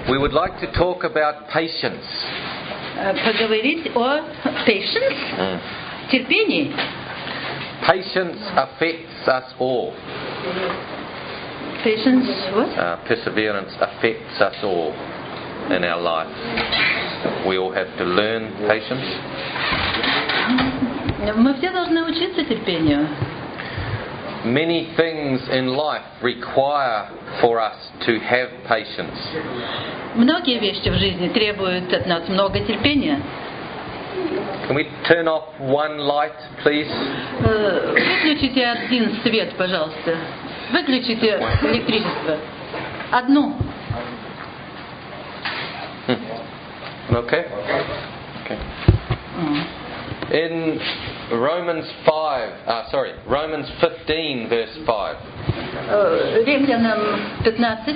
we would like to talk about patience. Поговорить о patience, терпении. Patience affects us all. Patience, what? Perseverance affects us all in our life. We all have to learn patience. Мы все должны учиться терпению. Many things in life require for us to have patience. Многие вещи в жизни требуют от нас много терпения. Can we turn off one light, please? Выключите один свет, пожалуйста. Выключите электричество. Одну. Okay. In Romans 15, verse 5. Римлянам 15,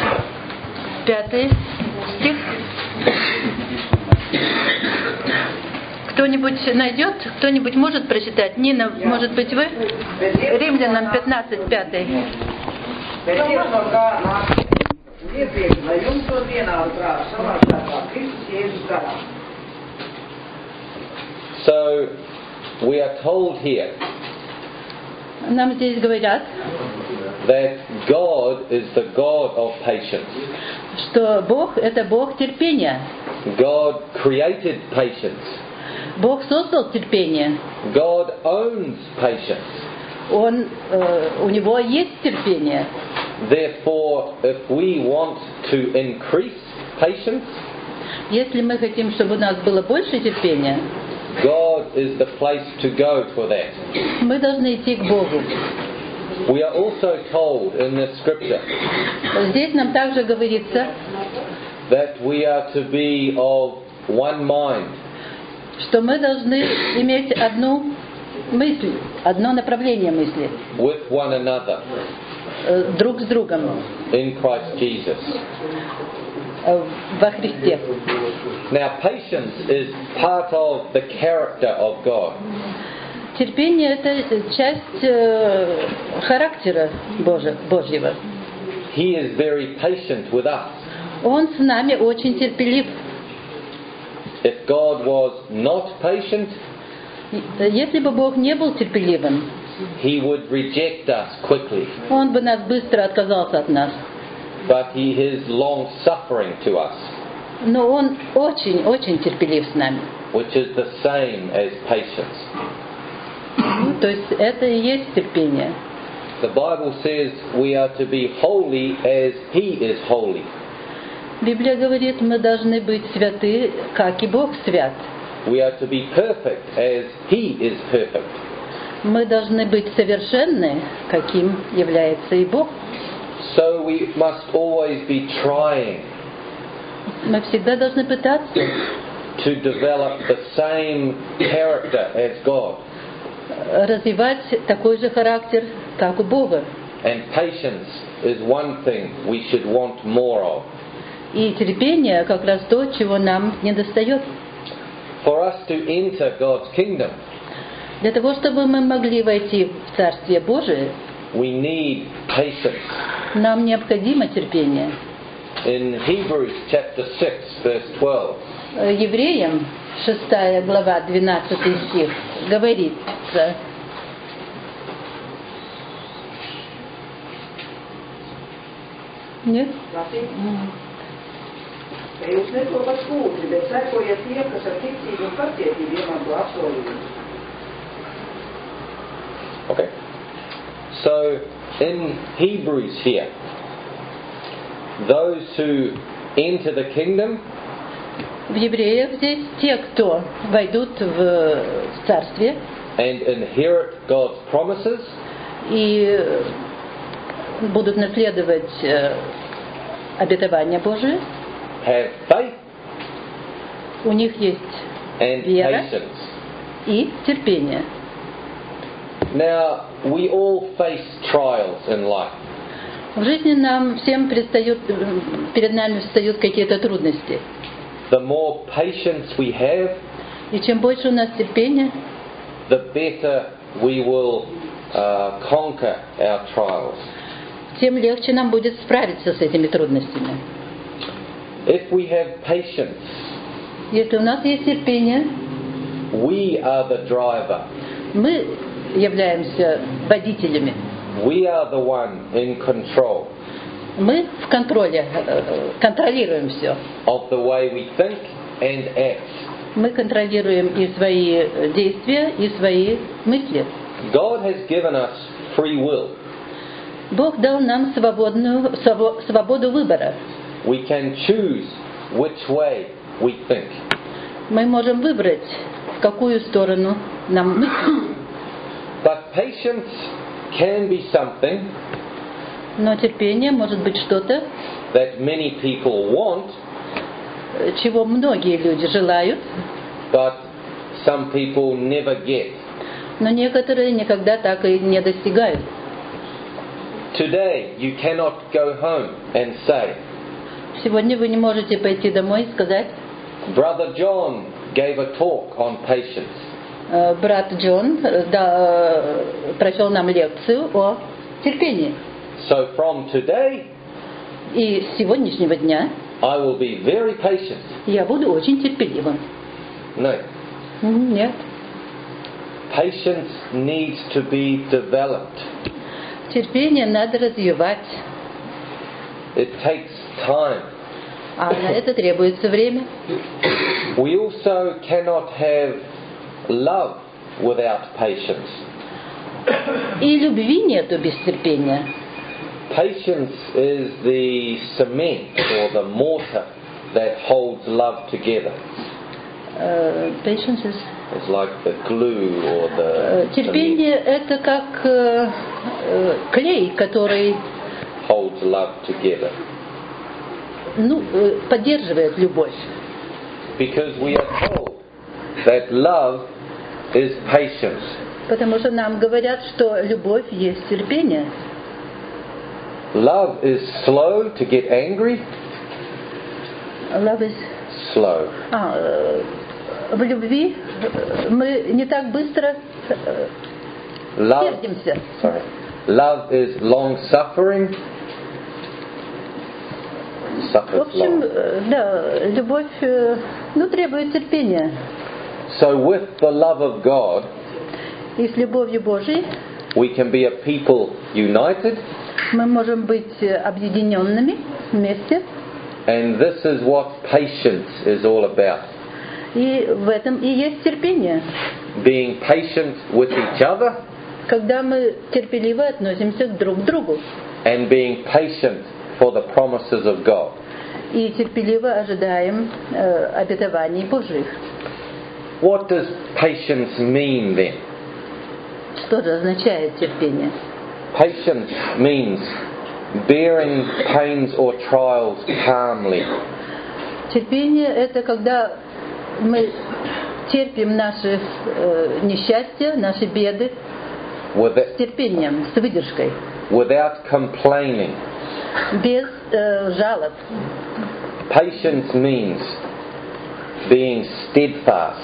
5 стих. Кто-нибудь найдет? Кто-нибудь может прочитать? Нина, может быть, вы? Римлянам 15, 5. So, we are told here Нам здесь говорят, that God is the God of patience. что Бог – это Бог терпения. God created patience. Бог создал терпение. God owns patience. У Него есть терпение. Therefore, if we want to increase patience, если мы хотим, чтобы у нас было больше терпения, God is the place to go for that. мы должны идти к Богу. We are also told in this scripture Здесь нам также говорится, that we are to be of one mind. Что мы должны иметь одну мысль, одно направление мысли. With one another. Друг с другом. In Christ Jesus. Во Христе. Now, patience is part of the character of God. Терпение – это часть характера Божьего. He is very patient with us. Он с нами очень терпелив. If God was not patient, если бы Бог не был терпеливым, He would reject us quickly. Он бы нас быстро отказался от нас. But He is long-suffering to us. Но Он очень терпелив с нами. Which is the same as patience. То есть это и есть терпение. The Bible says we are to be holy as He is holy. Библия говорит, мы должны быть святы, как и Бог свят. We are to be perfect as He is perfect. Мы должны быть совершенны, каким является и Бог. So we must always be trying. Мы всегда должны пытаться to develop the same character as God. Развивать такой же характер, как у Бога. And patience is one thing we should want more of. И терпение как раз то, чего нам недостает. For us to enter God's kingdom, для того, чтобы мы могли войти в Царствие Божие, we need patience. Нам необходимо терпение. In Hebrews chapter 6, verse 12. Евреям 6 глава 12 стих говорится: Нет? Okay. So in Hebrews here, those who enter the kingdom, в Евреях здесь те, кто войдут в Царствие and inherit God's promises, и будут наследовать обетования Божие, have faith, у них есть and вера patience. И терпение. Now, we all face trials in life. В жизни нам всем перед нами встают какие-то трудности. The more patience we have, и чем больше у нас терпения, the better we will conquer our trials. Тем легче нам будет справиться с этими трудностями. If we have patience, Если у нас есть терпение, we are the driver. мы являемся водителями. We are the one in control Мы в контроле, контролируем все. of the way we think and act. Мы контролируем и свои действия, и свои мысли. God has given us free will. Бог дал нам свободу выбора. We can choose which way we think. Мы можем выбрать, в какую сторону нам мыслить. But patience can be something Но терпение может быть что-то, that many people want, чего многие люди желают, but some people never get. но некоторые никогда так и не достигают. Today, you cannot go home and say, Сегодня вы не можете пойти домой и сказать: Brother John gave a talk on patience. брат Джон прочел нам лекцию о терпении. So from today, И с сегодняшнего дня I will be very patient. я буду очень терпеливым. No. Нет. Patience needs to be developed. Терпение надо развивать, It takes time. а на это требуется время. We also cannot have love without patience. И любви нету без терпения. Patience is the cement or the mortar that holds love together. Patience is... It's like the glue or the Терпение это как клей, который holds love together. Поддерживает любовь. Because we are told that love is patience. Потому что нам говорят, что любовь есть терпение. Love is slow to get angry. Love is... Slow. В любви мы не так быстро Love, сердимся. sorry. Love is long-suffering. В Suffers общем, long. да, любовь, требует терпения. So with the love of God, И с любовью Божией we can be a people united, мы можем быть объединенными вместе. and this is what patience is all about. И в этом и есть терпение. Being patient with each other Когда мы терпеливо относимся друг к другу. and being patient for the promises of God. И терпеливо ожидаем обетований Божьих. What does patience mean then? Что же означает терпение? Patience means bearing pains or trials calmly. Терпение это когда мы терпим наши несчастья, наши беды с терпением, с выдержкой. Without complaining. Без жалоб. Patience means being steadfast.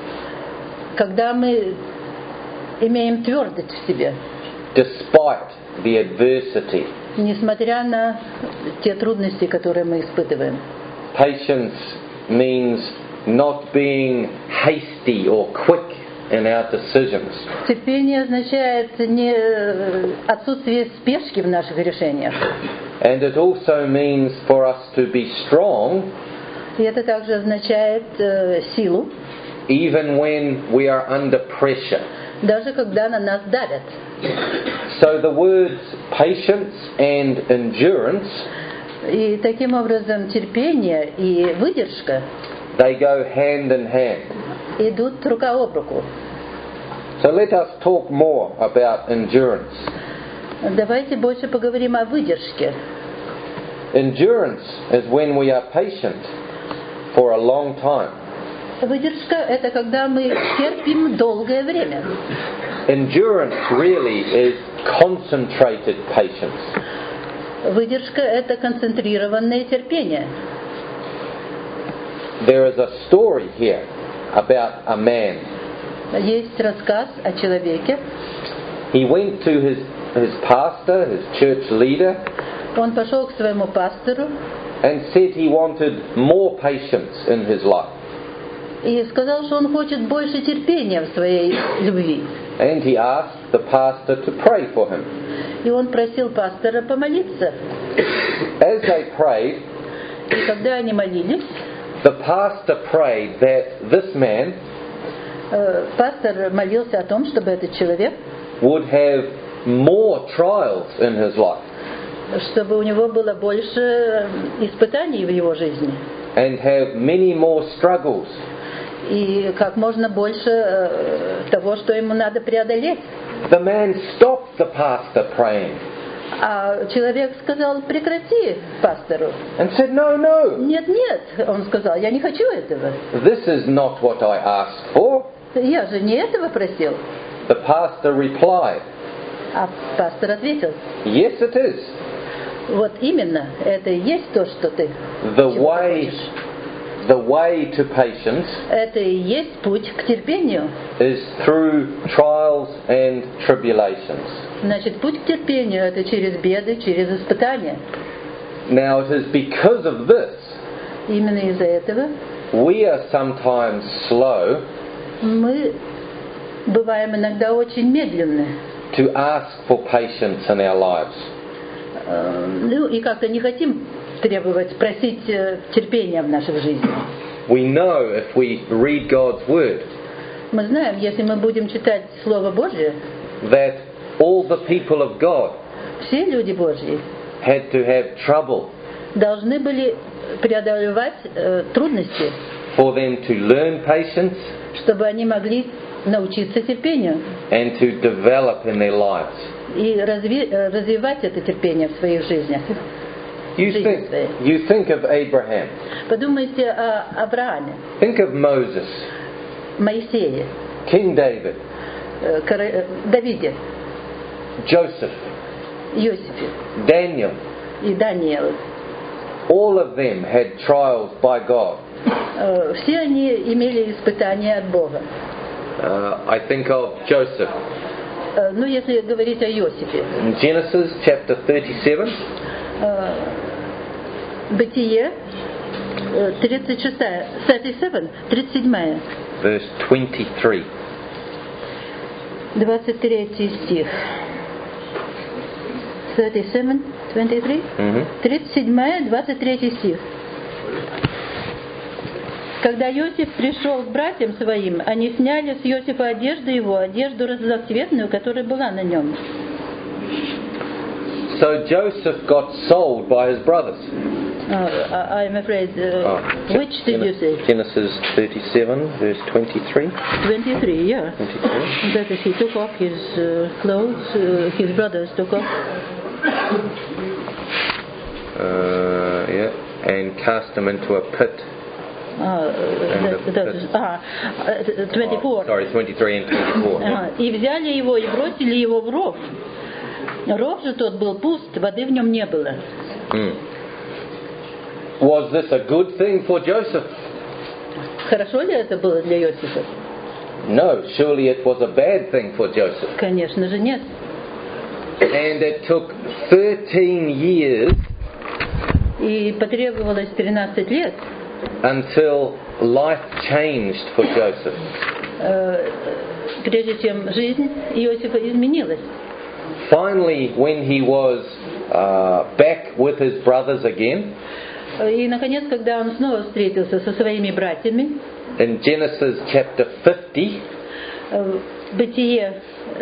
Когда мы имеем твердость в себе. Despite the adversity. Несмотря на те трудности, которые мы испытываем. Patience means not being hasty or quick in our decisions. Терпение означает не отсутствие спешки в наших решениях. And it also means for us to be strong. И это также означает силу. Even when we are under pressure. Даже когда на нас давят. So the words patience and endurance, и таким образом терпение и выдержка they go hand in hand. идут рука об руку. So let us talk more about endurance. Давайте больше поговорим о выдержке. Endurance is when we are patient for a long time. Выдержка – это когда мы терпим долгое время. Endurance really is concentrated patience. Выдержка – это концентрированное терпение. There is a story here about a man. Есть рассказ о человеке. He went to his pastor, his church leader, Он пошел к своему пастору, and said he wanted more patience in his life. И сказал, что он хочет больше терпения в своей любви. And he asked the pastor to pray for him. И он просил пастора помолиться. As they prayed, И когда они молились, the pastor prayed that this man пастор молился о том, чтобы этот человек, would have more trials in his life чтобы у него было больше испытаний в его жизни. and have many more struggles. И как можно больше того, что ему надо преодолеть. The man stopped the pastor praying А человек сказал: прекрати пастору. and said, "No, no, Нет, нет, он сказал, я не хочу этого. this is not what I asked for." Я же не этого просил. The pastor replied, А пастор ответил: "Yes, it is. вот именно, это и есть то, что ты The чего ты way, хочешь. the way to patience Это и есть путь к терпению. is through trials and tribulations." Значит, путь к терпению — это через беды, через испытания. Now it is because of this Именно из-за этого we are sometimes slow мы бываем иногда очень медленны. to ask for patience in our lives. Ну и как-то не хотим требовать, просить терпения в наших жизнях. We know if we read God's Word Мы знаем, если мы будем читать Слово Божье, that all the people of God все люди Божьи had to have trouble должны были преодолевать трудности, for them to learn patience чтобы они могли научиться терпению and to develop in their lives. и развивать это терпение в своих жизнях. You think of Abraham, Подумайте о Аврааме, think of Moses, Моисее, King David, Давиде, Joseph, Иосифе Daniel. и Данииле. All of them had trials by God. Все они имели испытания от Бога. I think of Joseph. Ну, если говорить о Иосифе. In Genesis chapter 37, Бытие, 37, 37, verse 23. 23 стих. 37, 23? 37, 23 стих. Когда Иосиф пришел к братьям своим, они сняли с Иосифа одежду его, одежду разноцветную, которая была на нем. So Joseph got sold by his brothers. I'm afraid. Which did you say? Genesis 37, verse 23. 23, yeah. 23. That is, he took off his clothes, his brothers took off. Yeah, and cast him into a pit. 24. Sorry, 23 and 24. И взяли его и бросили его в ров. Ров же тот был пуст, воды в нем не было. Was this a good thing for Joseph? Хорошо ли это было для Иосифа? No, surely it was a bad thing for Joseph. Конечно же нет. And it took 13 years И потребовалось 13 лет, until life changed for Joseph. прежде чем жизнь Иосифа изменилась. Finally, when he was back with his brothers again, И, наконец, когда он снова встретился со своими братьями, in Genesis chapter 50, Бытие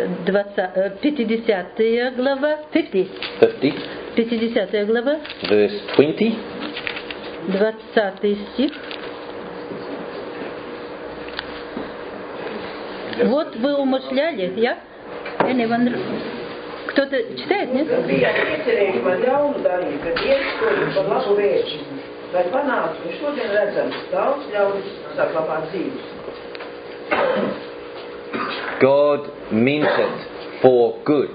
50 глава, 50 глава, verse 20, 20 стих. Вот вы умышляли, я? Кто-то читает, нет? God meant it for good.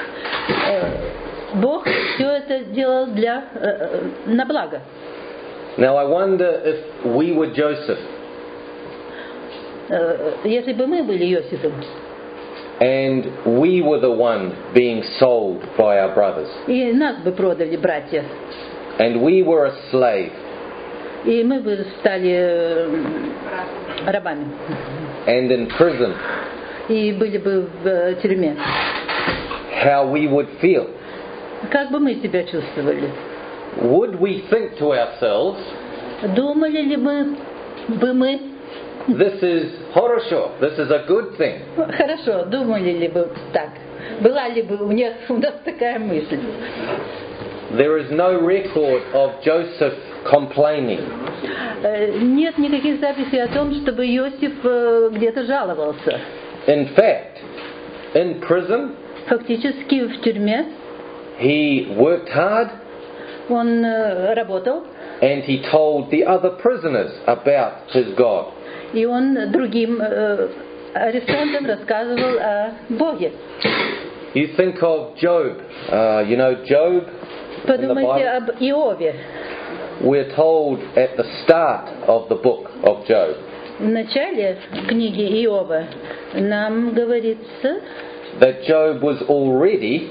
Бог все это сделал на благо. Now I wonder if we were Joseph Если бы мы были Иосифом, and we were the one being sold by our brothers, и нас бы продали братья, and we were a slave, и мы бы стали рабами, and in prison, и были бы в тюрьме, how we would feel. как бы мы себя чувствовали? Would we think to ourselves, Думали ли мы, this is хорошо, this is a good thing? хорошо, думали ли бы так? Была ли бы у нас такая мысль? There is no record of Joseph complaining. Нет никаких записей о том, чтобы Иосиф где-то жаловался. In fact, in prison, Фактически в тюрьме he worked hard он работал, and he told the other prisoners about his God. и он другим арестантам рассказывал о Боге. You think of Job. You know Job in the Подумайте Bible? об Иове. We're told at the start of the book of Job В начале книги Иова нам говорится, that Job was already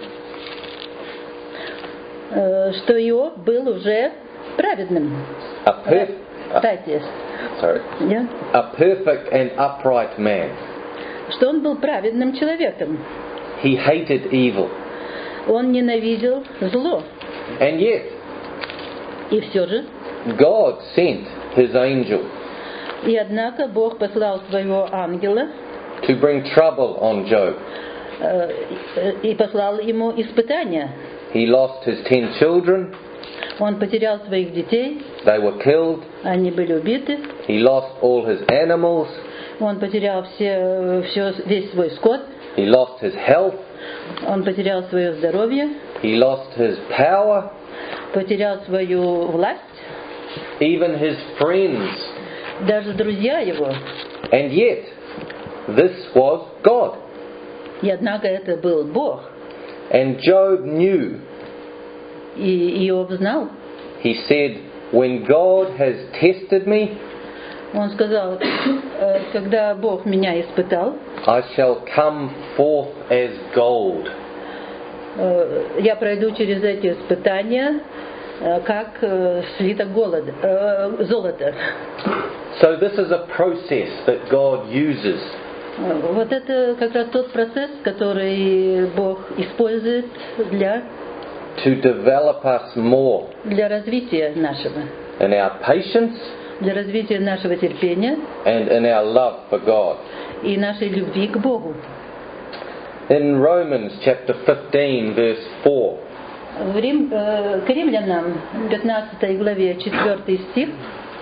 что Иов был уже праведным. Дайте. Yeah. a perfect and upright man. Что он был праведным человеком. He hated evil. Он ненавидел зло. And yet, И все же, God sent His angel и однако Бог послал своего ангела to bring trouble on Job. И послал ему испытания. He lost his 10 children. Он потерял своих детей. They were killed. Они были убиты. He lost all his animals. Он потерял весь свой скот. He lost his health. Он потерял свое здоровье. He lost his power. Потерял свою власть. Even his friends. Даже друзья его. And yet, this was God. И однако это был Бог. And Job knew. И Иов знал. He said, when God has tested me, Он сказал, когда Бог меня испытал, I shall come forth as gold. Я пройду через эти испытания, как слиток золота. So this is a process that God uses. Вот это как раз тот процесс, который Бог использует to develop us more для развития нашего, in our patience для развития нашего терпения and in our love for God. И нашей любви к Богу. In Romans chapter 15 verse 4, К Римлянам 15 главе 4 стих.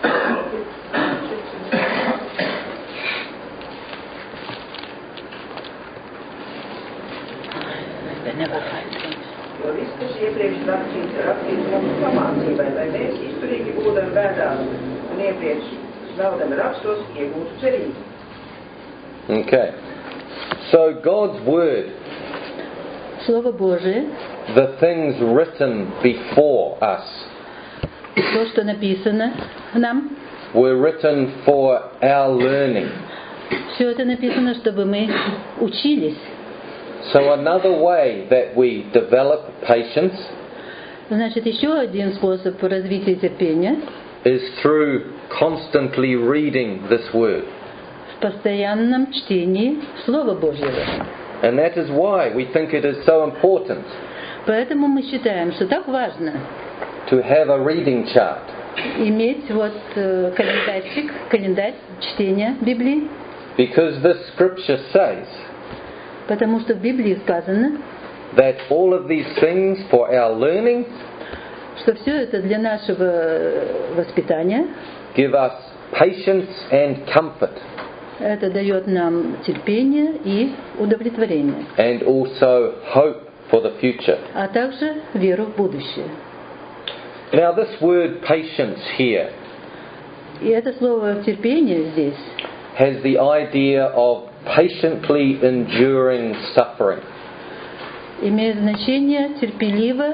Jo viss, kas iepriekš rakstīts mums pamācībai, lai mēs izturīgi būdam bēdās un iepriekš smeldami rakstos iegūtu cerību. Okay. So God's word, Слово Божие, the things written before us, то, что написано нам, were written for our learning. Все это написано, чтобы мы учились. So another way that we develop patience Значит, еще один способ развития терпения is through constantly reading this word. в постоянном чтении Слова Божьего. And that is why we think it is so important Поэтому мы считаем, что так важно to have a reading chart. иметь вот календарь чтения Библии. Because this scripture says Потому что в Библии сказано, that all of these things for our learning что все это для нашего воспитания, give us patience and comfort, это дает нам терпение и удовлетворение, and also hope for the future. а также веру в будущее. Now this word patience here И это слово терпение здесь has the idea of patiently enduring suffering. имеет значение терпеливо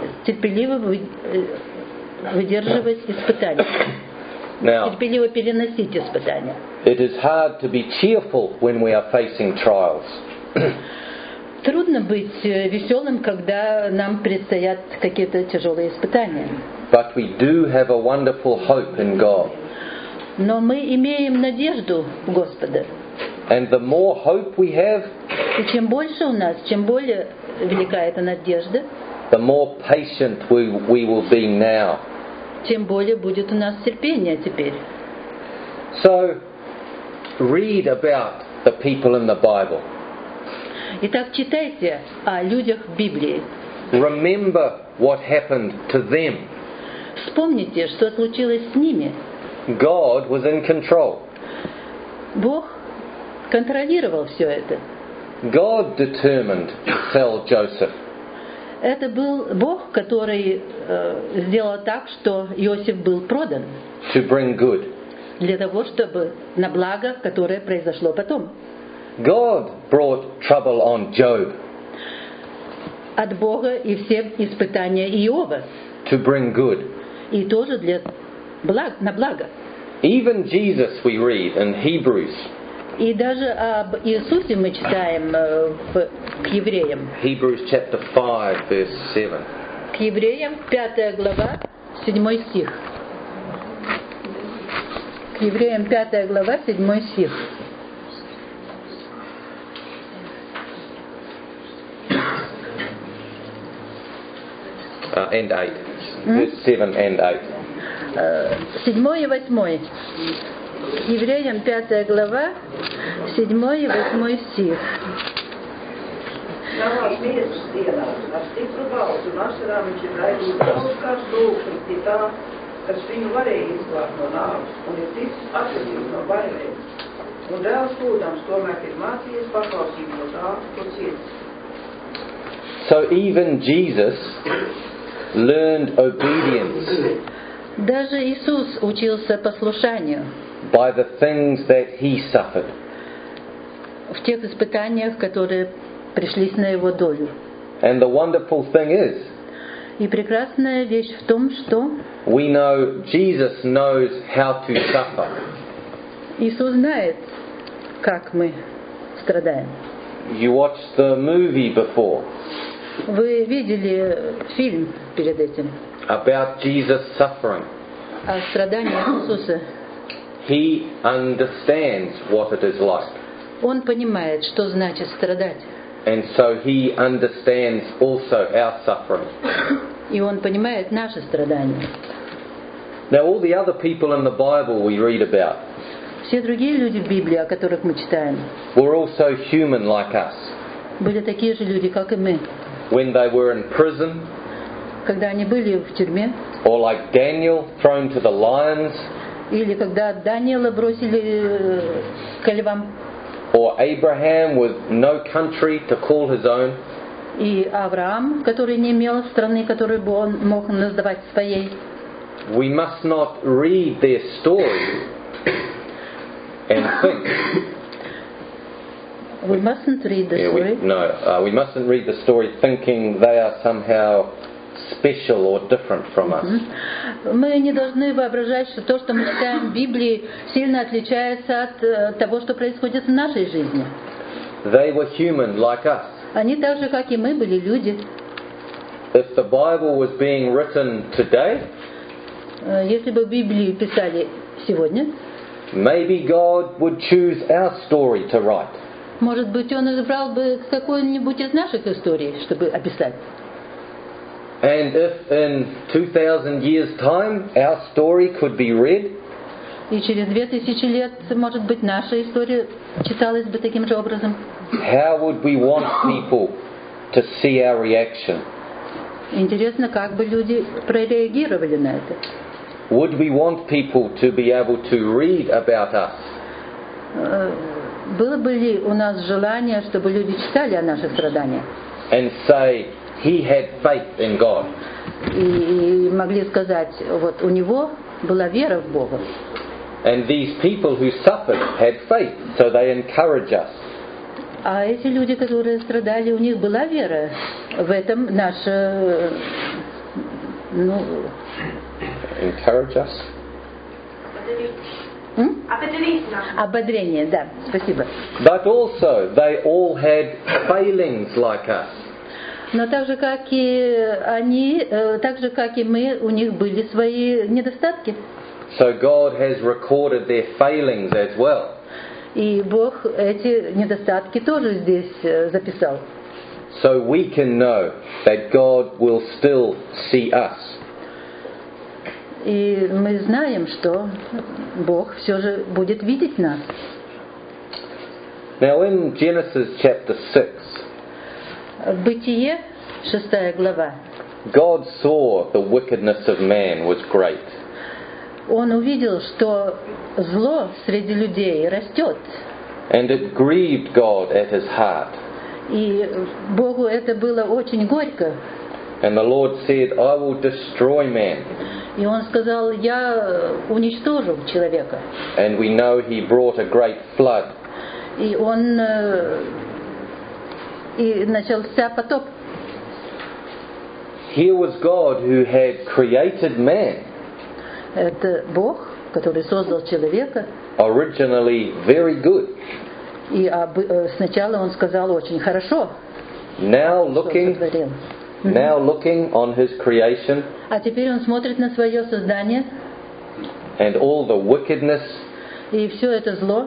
выдерживать испытания, Now, терпеливо переносить испытания. it is hard to be cheerful when we are facing trials. Трудно быть веселым, когда нам предстоят какие-то тяжелые испытания. But we do have a wonderful hope in God. Но мы имеем надежду в Господа. And the more hope we have, И чем больше у нас, чем более велика эта надежда, the more patient we will be now. тем более будет у нас терпение теперь. So, read about the people in the Bible. Итак, читайте о людях в Библии. Remember what happened to them. Вспомните, что случилось с ними. God was in control. Бог контролировал все это. God determined to sell Joseph. Это был Бог, который сделал так, что Иосиф был продан. To bring good. Для того, чтобы на благо, которое произошло потом. God brought trouble on Job. От Бога и все испытания Иова. To bring good. И тоже на благо. Even Jesus we read in Hebrews. И даже об Иисусе мы читаем к евреям. Hebrews chapter 5 verse 7. К евреям 5 глава 7 стих. К евреям 5 глава 7 стих. And 8. Verse 7 and 8. 7 и 8. К евреям 5 глава 7 и 8 стих. Savās miesas dienās ar stipru balsu un asarām viņš ir raidījis daudz kāds lūgšanas pie tā, kas viņu varēja izglābt no nāves un ir ticis atvedīts no bailēm. Un dēls lūdams tomēr ir mācījies paklausīt no tā, ko ciets. So even Jesus learned obedience Даже Иисус учился послушанию by the things that he suffered. в тех испытаниях, которые пришлись на его долю. And the wonderful thing is, И прекрасная вещь в том, что we know Jesus knows how to suffer. Иисус знает, как мы страдаем. You watched the movie before Вы видели фильм перед этим about Jesus suffering. о страданиях Иисуса. He understands what it is like. Он понимает, что значит страдать. And so he understands also our suffering. И он понимает наши страдания. Now all the other people in the Bible we read about Все другие люди в Библии, о которых мы читаем, were also human like us. были такие же люди, как и мы. When they were in prison, Когда они были в тюрьме, or like Daniel thrown to the lions, или когда Даниила бросили ко львам, or Abraham with no country to call his own, и Авраам, который не имел страны, которую бы он мог называть своей. we must not read their story and think. We mustn't read the story. We mustn't read the story thinking they are somehow special or different from us. Мы не должны воображать, что то, что мы читаем в Библии, сильно отличается от того, что происходит в нашей жизни. They were human like us. Они так же, как и мы, были люди. If the Bible was being written today, Если бы Библию писали сегодня, maybe God would choose our story to write. может быть, он избрал бы какую-нибудь из наших историй, чтобы описать. And if in 2000 years' time our story could be read, И через 2000 лет, может быть, наша история читалась бы таким же образом. how would we want people to see our reaction? Интересно, как бы люди прореагировали на это. Would we want people to be able to read about us Было бы ли у нас желание, чтобы люди читали о наших страданиях and say he had faith in God? и могли сказать, вот у него была вера в Бога. And these people who suffered had faith, so they encourage us. А эти люди, которые страдали, у них была вера. В этом наша, Encourage us? Ободрение, да, спасибо. But also, they all had failings like us. Но так же, как и они, так же, как и мы, у них были свои недостатки. So God has recorded their failings as well. И Бог эти недостатки тоже здесь записал. So we can know that God will still see us. И мы знаем, что Бог все же будет видеть нас. Now in Genesis chapter 6, В Бытие, 6 глава, God saw the wickedness of man was great. Он увидел, что зло среди людей растет. And it grieved God at his heart. И Богу это было очень горько. And the Lord said, I will destroy man. И Он сказал, я уничтожу человека. And we know he brought a great flood. И он и начался потоп. Here was God who had created man, Это Бог, который создал человека. originally very good. И сначала Он сказал очень хорошо, Now что looking сотворил. on his creation А теперь Он смотрит на свое создание, and all the wickedness, и все это зло,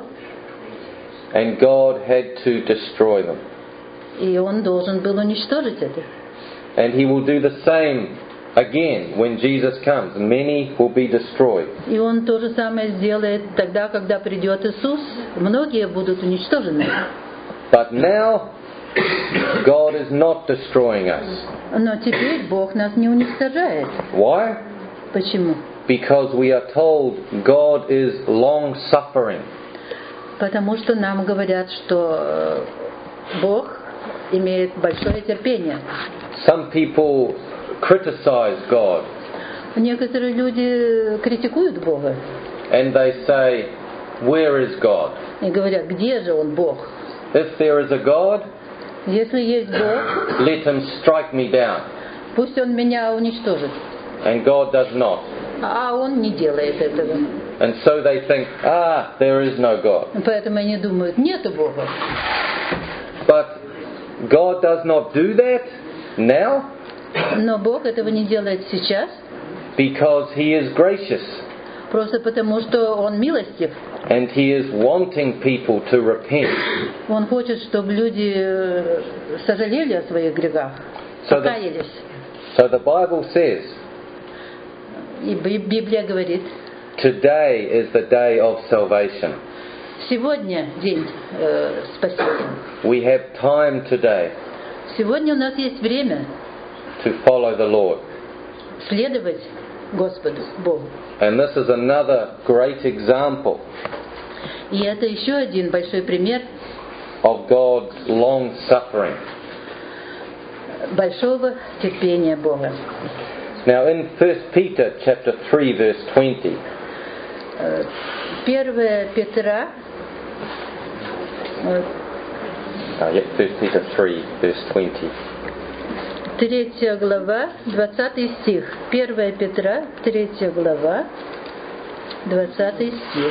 and God had to destroy them. и Он должен был уничтожить это. And he will do the same again when Jesus comes. Many will be destroyed. И Он то же самое сделает тогда, когда придет Иисус. Многие будут уничтожены. But now, God is not destroying us. Но теперь Бог нас не уничтожает. Why? Почему? Because we are told God is long-suffering. Потому что нам говорят, что Бог имеет большое терпение. Some people criticize God Некоторые люди критикуют Бога and they say, where is God? и говорят, где же Он, Бог? If there is a God, Если есть Бог, let him strike me down. пусть Он меня уничтожит. And God does not. А Он не делает этого. And so they think, there is no God. Поэтому они думают, нету Бога. But God does not do that now Но Бог этого не делает сейчас, because he is gracious просто потому, что Он милостив. and he is wanting people to repent. Он хочет, чтобы люди сожалели о своих грехах, покаялись. So the Bible says, И Библия говорит, today is the day of salvation. сегодня день спасения. We have time today Сегодня у нас есть время to follow the Lord. следовать Господу, Богу. And this is another great example И это еще один большой пример of God's long suffering. большого терпения Бога. Now in 1 Peter chapter 3 verse 20, 1 Петра, 1 Peter 3 verse 20. 3 глава, 20 стих. 1 Петра, 3 глава, 20 стих.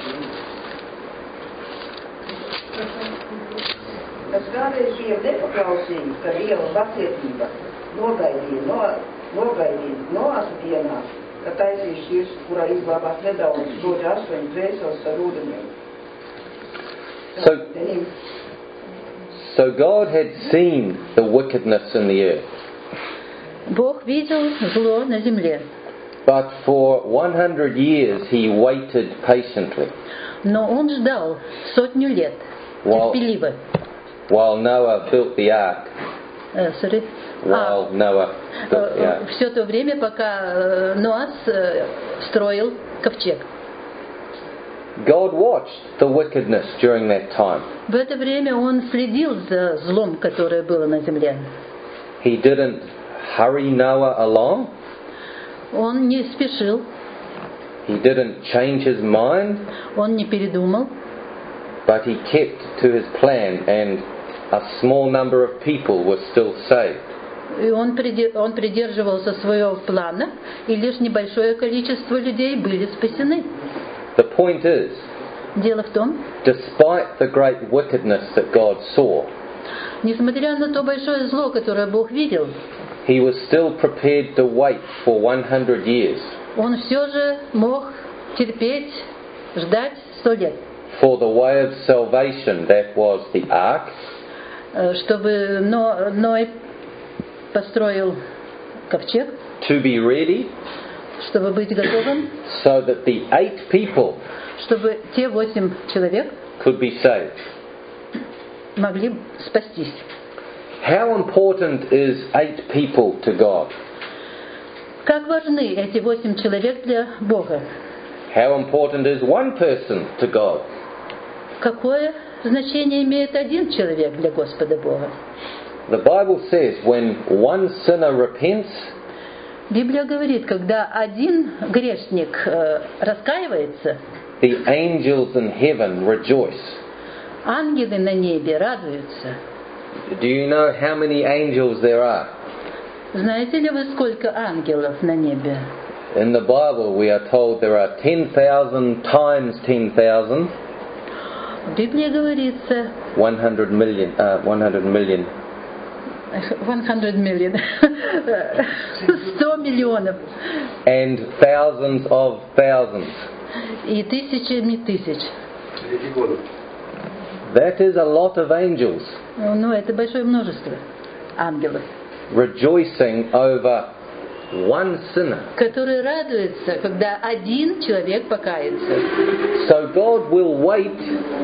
Tas kādreiz bija nepaklausīgi, ka Dieva pacietība nogaidīja Noāsa dienā, ka taisīs šis, kurā izglābās nedaudz doģi 8 dvēseles ar ūdeniem. So God had seen the wickedness in the earth. Бог видел зло на земле, But for 100 years he waited patiently но Он ждал 100 лет, терпеливо. while Noah built the ark. Все то время, пока Ноас строил ковчег. God watched the wickedness during that time. В это время Он следил за злом, которое было на земле. He didn't hurry Noah along. Он не спешил, He didn't change his mind, Он не передумал, but he kept to his plan, and a small number of people were still saved. и он придерживался своего плана, и лишь небольшое количество людей были спасены. The point is, Дело в том, despite the great wickedness that God saw, несмотря на то большое зло, которое Бог видел, He was still prepared to wait for 100 years Он все же мог терпеть, ждать 100 лет, for the way of salvation that was the ark, чтобы Ной построил ковчег, to be ready, чтобы быть готовым, so that the 8 people чтобы те 8 человек could be saved. могли спастись. How important is 8 people to God? Как важны эти 8 человек для Бога? How important is one person to God? Какое значение имеет один человек для Господа Бога? The Bible says when one sinner repents, Библия говорит, когда один грешник раскаивается, the angels in heaven rejoice. ангелы на небе радуются. Do you know how many angels there are? Знаете ли вы, сколько ангелов на небе? In the Bible we are told there are 10,000 times 10,000, В Библии говорится 100 million, 100 million. 100 million, 100 миллионов And thousands of thousands. и тысячами тысяч. That is a lot of angels Ну, это большое множество ангелов, rejoicing over one sinner. которые радуются, когда один человек покается. So God will wait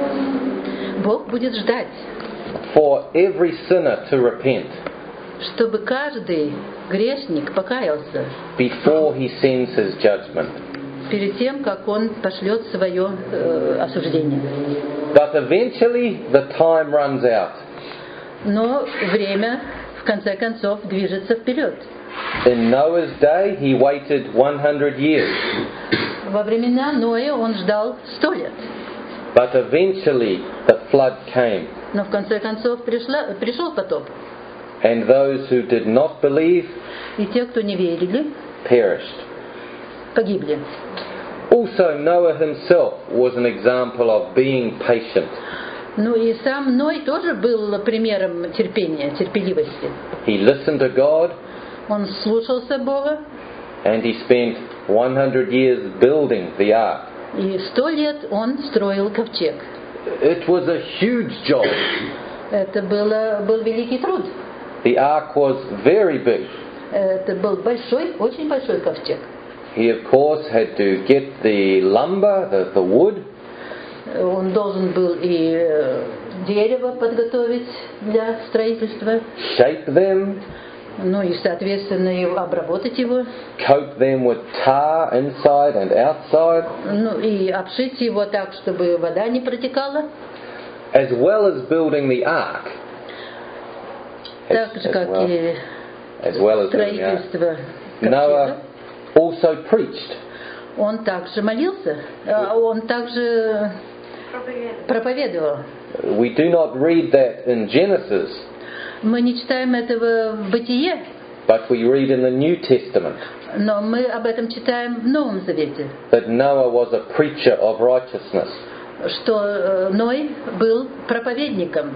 Бог будет ждать, for every sinner to repent чтобы каждый грешник покаялся before he sends his judgment. перед тем, как он пошлет свое осуждение. But eventually the time runs out. Но время, в конце концов, движется вперед. In Noah's day he waited 100 years. Во времена Ноя он ждал 100 лет. But eventually the flood came. Но в конце концов пришел потоп. And those who did not believe И те, кто не верили, perished. погибли. Also Noah himself was an example of being patient. Ну и сам Ной тоже был примером терпения, терпеливости. He listened to God Он слушался Бога, and he spent 100 years building the ark. и 100 лет он строил ковчег. It was a huge job. Это был великий труд. The ark was very big. Это был большой, очень большой ковчег. He of course had to get the lumber, the wood, Он должен был и дерево подготовить для строительства, shape them, ну и, соответственно, и обработать его, coat them with tar inside and outside, ну и обшить его так, чтобы вода не протекала, as well as building the ark. так же, как и as well as building the ark. строительство Noah ковчега. also preached. Он также молился, он также проповедовал. We do not read that in Genesis, Мы не читаем этого в Бытие, but we read in the New Testament но мы об этом читаем в Новом Завете, that Noah was a preacher of righteousness. что Ной был проповедником.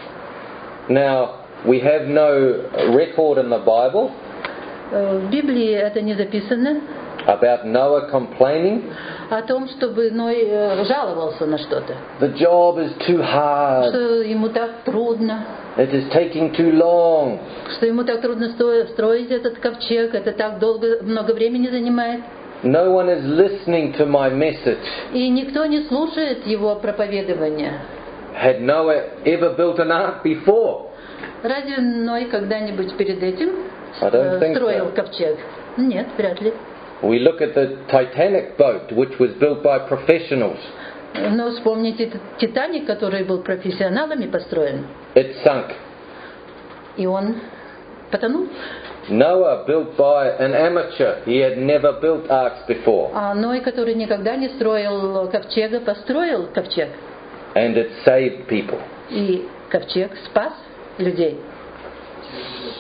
Now, we have no record in the Bible В Библии это не записано, about Noah complaining. о том, чтобы Ной жаловался на что-то, The job is too hard. что ему так трудно, It is taking too long. что ему так трудно строить этот ковчег, это так много времени занимает. No one is listening to my message. И никто не слушает его проповедования. Had Noah ever built an ark before? Разве Ной когда-нибудь перед этим I don't think строил so. ковчег? Нет, вряд ли. We look at the Titanic boat, which was built by professionals. Но вспомните Титаник, который был профессионалами построен, It sunk. и он потонул. Noah built by an amateur. He had never built arks before. А Ной, который никогда не строил ковчега, построил ковчег. And it saved people. И ковчег спас людей.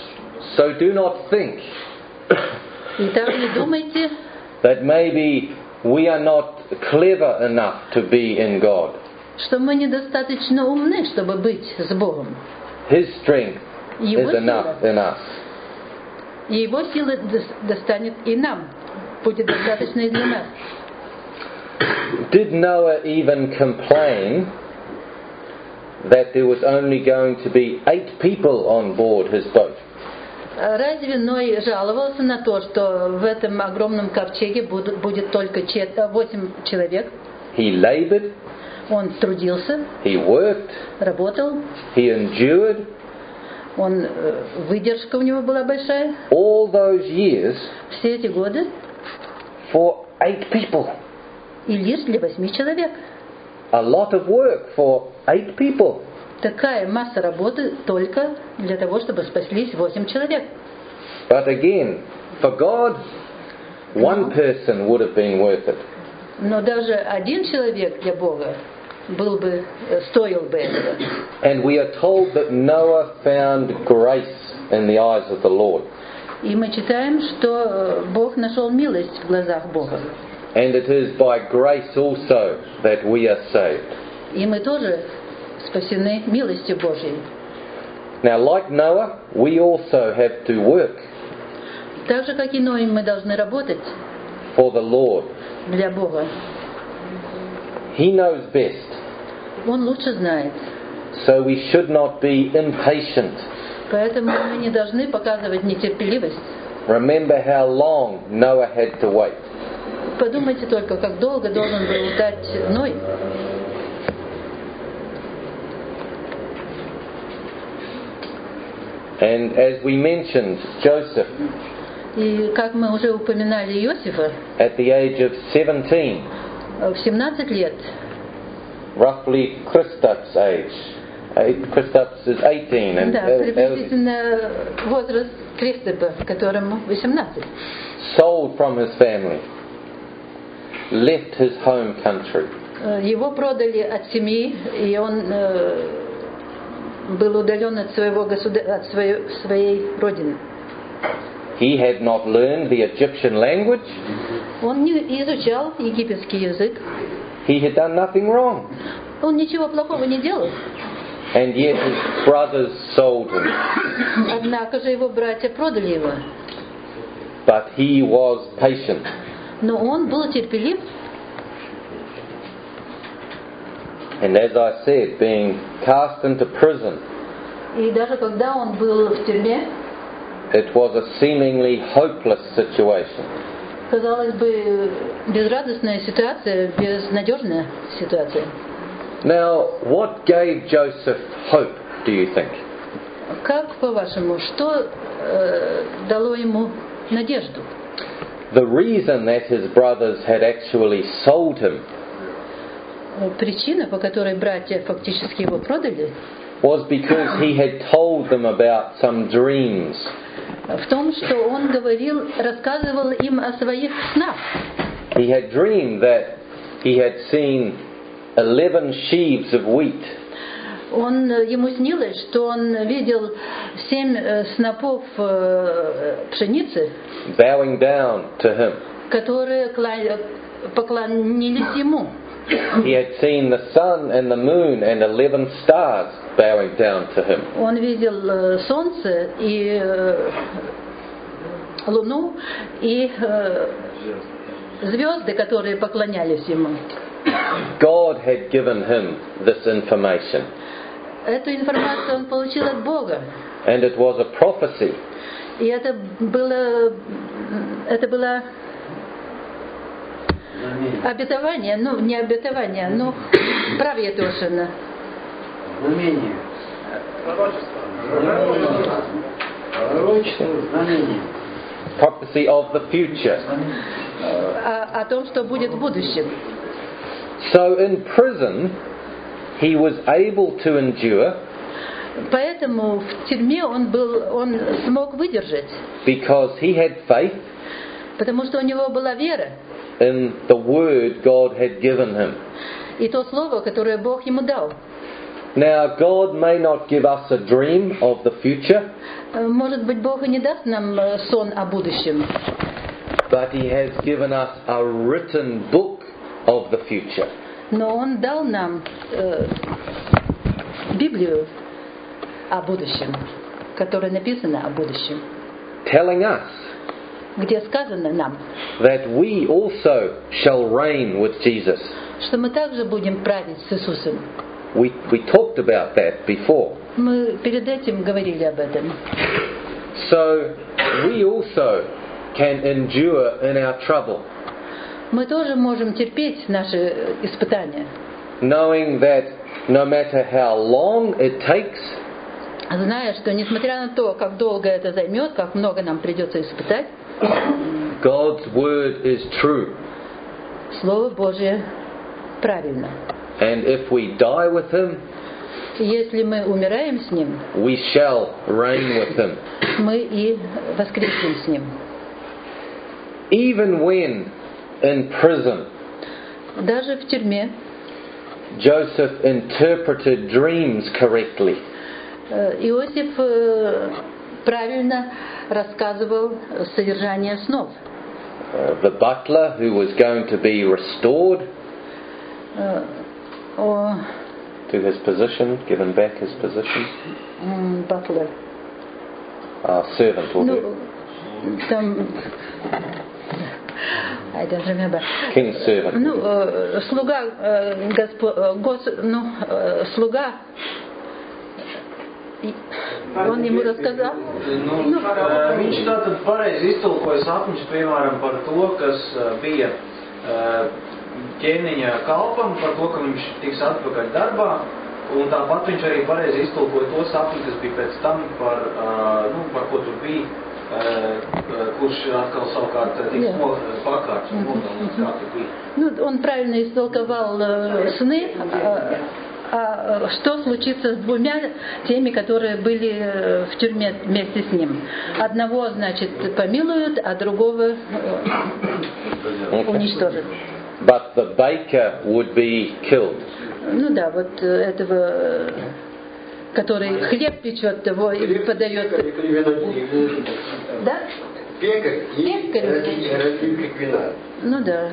So do not think Итак, не думайте, that maybe we are not clever enough to be in God. что мы недостаточно умны, чтобы быть с Богом. His strength Его is enough in us. И Его силы достанет и нам. Будет достаточно и для нас. Did Noah even complain that there was only going to be 8 people on board his boat? Разве Ной жаловался на то, что в этом огромном ковчеге будет только 8 человек? He labored, Он трудился, he worked, работал, he endured выдержка у него была большая. all those years Все эти годы for 8 people. и лишь для 8 человек. A lot of work for 8 people. Такая масса работы только для того, чтобы спаслись 8 человек. But again, for God, one person would have been worth it. Но даже один человек для Бога стоил бы этого. And we are told that Noah found grace in the eyes of the Lord. И мы читаем, что Бог нашел милость в глазах Бога. And it is by grace also that we are saved. И мы тоже спасены милостью Божьей. Now, like Noah, we also have to work Так же, как и Ной, мы должны работать for the Lord. для Бога. He knows best, Он лучше знает. so we should not be impatient. Поэтому мы не должны показывать нетерпеливость. Remember how long Noah had to wait. Подумайте только, как долго должен был ждать Ной. And as we mentioned, Joseph, И как мы уже упоминали Иосифа, at the age of 17, в 17 лет, roughly Christop's age. Christop's is 18. And да, приблизительно возраст Кристофа, которому 18. Sold from his family, left his home country. Его продали от семьи, и он был удален от своей родины. He had not learned the Egyptian language. Он не изучал египетский язык. He had done nothing wrong. Он ничего плохого не делал. And yet his brothers sold him. Однако же его братья продали его. But he was patient. Но он был терпелив. And as I said, being cast into prison, И даже когда он был в тюрьме, it was a seemingly hopeless situation. казалось бы, безрадостная ситуация, безнадежная ситуация. Now, what gave Joseph hope, do you think? Как, по-вашему, что дало ему надежду? The reason that his brothers had actually sold him Причина, по которой братья фактически его продали, was because he had told them about some dreams. в том, что он рассказывал им о своих снах. He had dreamed that he had seen 11 sheaves of wheat. Ему снилось, что он видел 7 снопов пшеницы, Bowing down to him. которые поклонились ему. He had seen the sun and the moon and 11 stars bowing down to him. Он видел солнце и луну и звезды, которые поклонялись ему. God had given him this information. Эту информацию он получил от Бога. And it was a prophecy. И это было обетование, не обетование, праведошено. Знамение. Пророчество, знамение. Prophecy of the future. О том, что будет в будущем. So in prison, he was able to endure. Поэтому в тюрьме он смог выдержать. Because he had faith. Потому что у него была вера. In the word God had given him. И то слово, которое Бог ему дал. Now, God may not give us a dream of the future. Может быть, Бог и не даст нам сон о будущем. but He has given us a written book of the future. Но Он дал нам Библию о будущем, которая написана о будущем, Telling us где сказано нам, that we also shall reign with Jesus. что мы также будем править с Иисусом. We talked about that before. Мы перед этим говорили об этом. So we also can endure in our trouble, Мы тоже можем терпеть наши испытания, knowing that no matter how long it takes, зная, что несмотря на то, как долго это займет, как много нам придется испытать, God's word is true. Слово Божье правильно. And if we die with Him, Если мы умираем с Ним, we shall reign with Him. мы и воскреснем с Ним. Even when in prison, Даже в тюрьме Joseph interpreted dreams correctly. Иосиф правильно рассказывал содержание снов. The butler who was going to be restored to his position, given back his position. Батлер. Servant will do. Там, I don't remember. King's servant. Слуга, слуга, он ему рассказал. Viņš tātad pareizi iztulkoja sapņus, piemēram, par to, kas bija ķēniņa kalpam, par to, ka viņš tiks atpakaļ darbā, un tāpat viņš arī pareizi iztulkoja to sapņu, kas bija pēc tam par ko tur bija, kurš atkal savukārt tiks pakārts un nodalīts, kā tur bija. Он правильно истолковал сны, что случится с двумя теми, которые были в тюрьме вместе с ним. Одного, значит, помилуют, а другого уничтожат. But the baker would be killed. Ну да, вот этого, который хлеб печет, его и подает. Да? Пекарь. Пекарь. Ну да.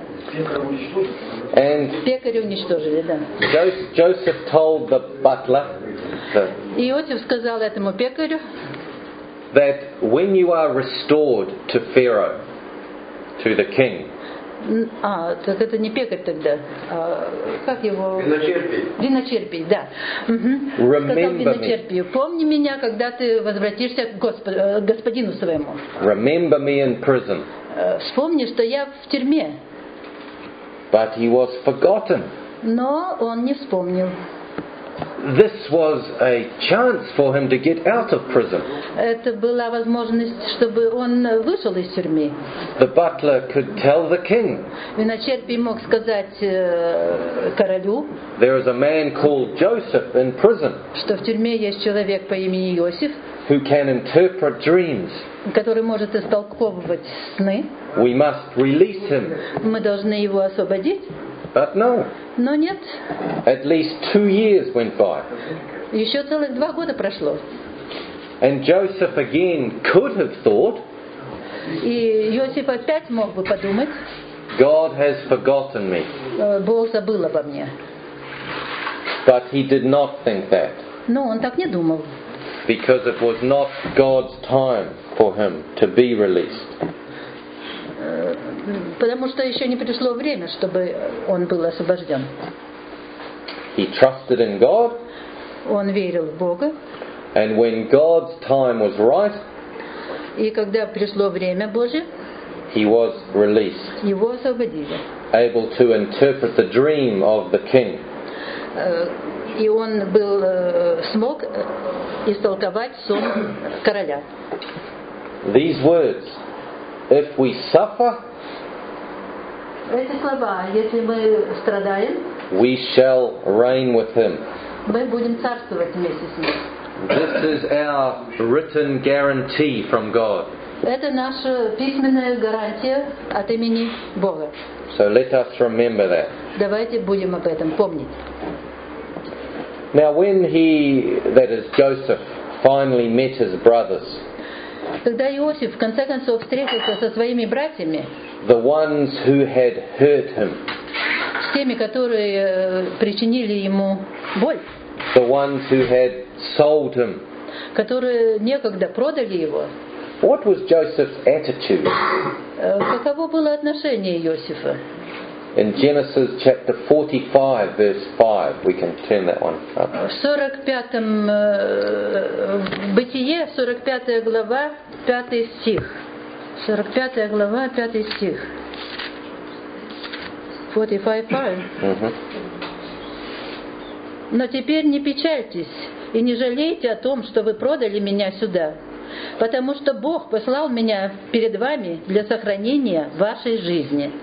And Пекаря уничтожили, да. Joseph told the butler Иосиф сказал этому пекарю, that when you are restored to Pharaoh, to the king, так это не пекарь тогда, как его? Виночерпий, да. Сказал виночерпию, помни меня, когда ты возвратишься к господину своему. remember me in prison. Вспомни, что я в тюрьме. But he was forgotten. Но он не вспомнил. This was a chance for him to get out of prison. Это была возможность, чтобы он вышел из тюрьмы. The butler could tell the king, Виночерпий мог сказать королю, there is a man called Joseph in prison что в тюрьме есть человек по имени Иосиф, who can interpret dreams. который может истолковывать сны. We must release him. Мы должны его освободить. But no. Но нет. At least 2 years went by. Еще целых 2 года прошло. And Joseph again could have thought, И Иосиф опять мог бы подумать, God has forgotten me. Бог забыл обо мне. But he did not think that, Но он так не думал. because it was not God's time for him to be released. Потому что еще не пришло время, чтобы он был освобожден. He trusted in God, Он верил в Бога. and when God's time was right, И когда пришло время Божье, he was released, его освободили. able to interpret the dream of the king. И он смог истолковать сон короля. These words, if we suffer, Эти слова, если мы страдаем, we shall reign with him. мы будем царствовать вместе с ним. This is our written guarantee from God. Это наша письменная гарантия от имени Бога. So let us remember that. Давайте будем об этом помнить. Now when that is Joseph, finally met his brothers, Когда Иосиф в конце концов встретился со своими братьями, the ones who had hurt him, с теми, которые причинили ему боль, the ones who had sold him, которые некогда продали его, what was Joseph's attitude? каково было отношение Иосифа? In Genesis chapter 45, verse 5, we can turn that one up. В 45-м Бытие, 45 глава, 5 стих. 45 глава, 5 стих. 45:5. Но теперь не печальтесь и не жалейте о том, что вы продали меня сюда, потому что Бог послал меня перед вами для сохранения вашей жизни.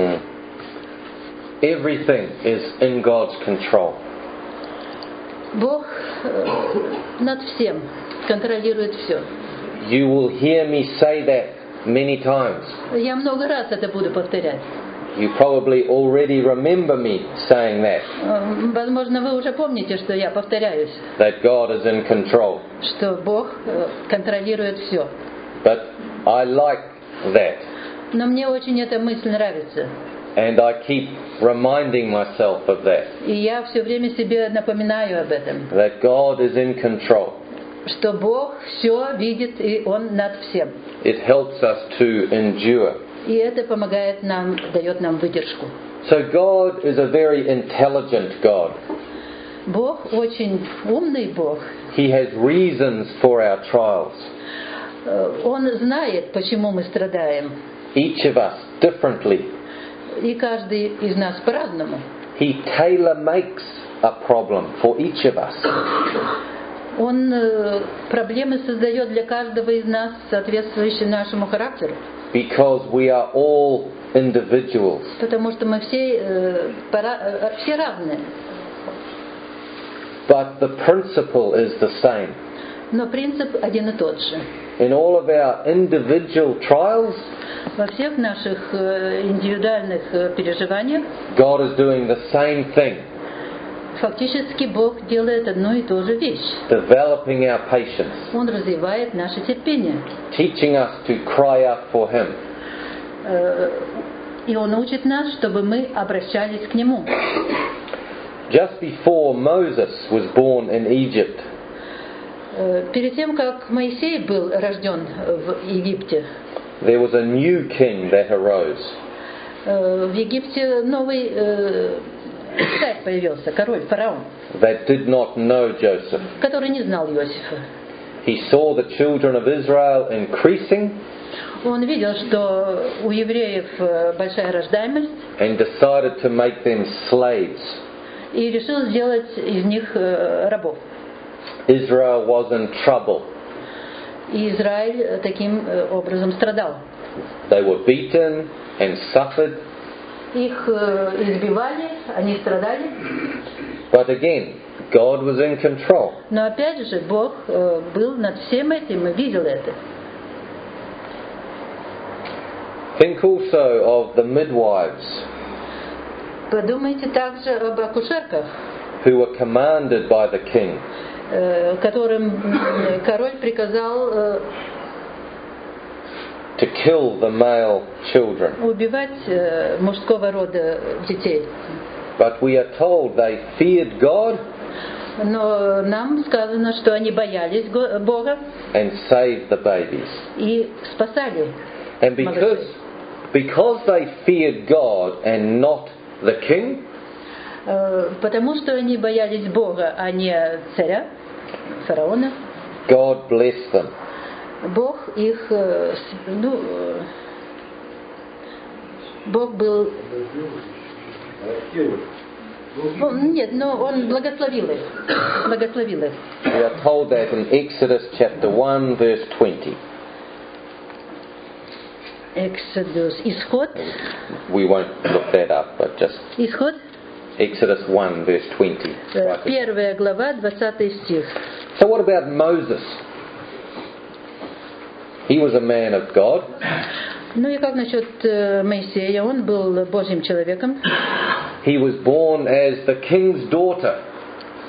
Everything is in God's control. Бог над всем контролирует все. You will hear me say that many times. Я много раз это буду повторять. You probably already remember me saying that. Возможно, вы уже помните, что я повторяюсь. That God is in control. Что Бог контролирует все. But I like that. Но мне очень эта мысль нравится. And I keep reminding myself of that. И я все время себе напоминаю об этом. That God is in control. Что Бог все видит и Он над всем. It helps us to endure. И это помогает нам, дает нам выдержку. So God is a very intelligent God. Бог очень умный Бог. He has reasons for our trials. Он знает, почему мы страдаем. Each of us differently. И каждый из нас по-разному. He tailor-makes a problem for each of us. Он проблемы создает для каждого из нас, соответствующие нашему характеру. Because we are all individuals. Потому что мы все разные. But the principle is the same. Но принцип один и тот же. In all of our individual trials, во всех наших индивидуальных переживаниях, God is doing the same thing. Фактически Бог делает одну и ту же вещь. Developing our patience. Он развивает наше терпение. Teaching us to cry out for Him. И Он учит нас, чтобы мы обращались к Нему. Just before Moses was born in Egypt, перед тем, как Моисей был рожден в Египте, there was a new king that arose. В Египте новый царь появился, король, фараон, that did not know Joseph. который не знал Иосифа. He saw the children of Israel increasing. Он видел, что у евреев большая рождаемость, and decided to make them slaves. И решил сделать из них рабов. Israel was in trouble. И Израиль таким образом страдал. They were beaten and suffered. Их избивали, они страдали. But again, God was in control. Но опять же, Бог был над всем этим и видел это. Think also of the midwives. Подумайте также об акушерках, who were commanded by the king. Которым король приказал to kill the male children. Убивать мужского рода детей. But we are told they feared God. Но нам сказано, что они боялись Бога. And saved the babies. И спасали. And because they feared God and not the king, потому что они боялись Бога, а не царя, фараона, God blessed them. Бог их, Бог был, нет, но Он благословил их. We are told that in Exodus chapter 1 verse 20. Исход. We won't look that up, but just Исход. Exodus 1 verse 20. Первая глава, 20 стих. So what about Moses? He was a man of God. Ну и как насчет Моисея? Он был Божьим человеком. He was born as the king's daughter.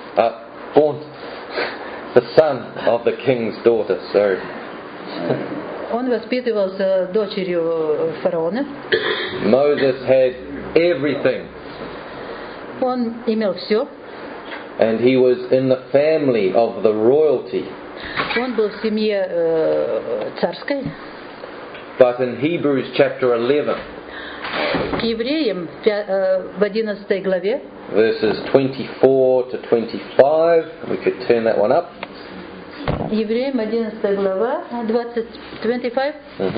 Born the son of the king's daughter. Sorry. Он воспитывался дочерью фараона. Moses had everything. Он имел все. And he was in the family of the royalty. Он был в семье царской. But in Hebrews chapter 11, к евреям в 11 главе, verses 24 to 25, we could turn that one up. Евреям 11 глава, 25.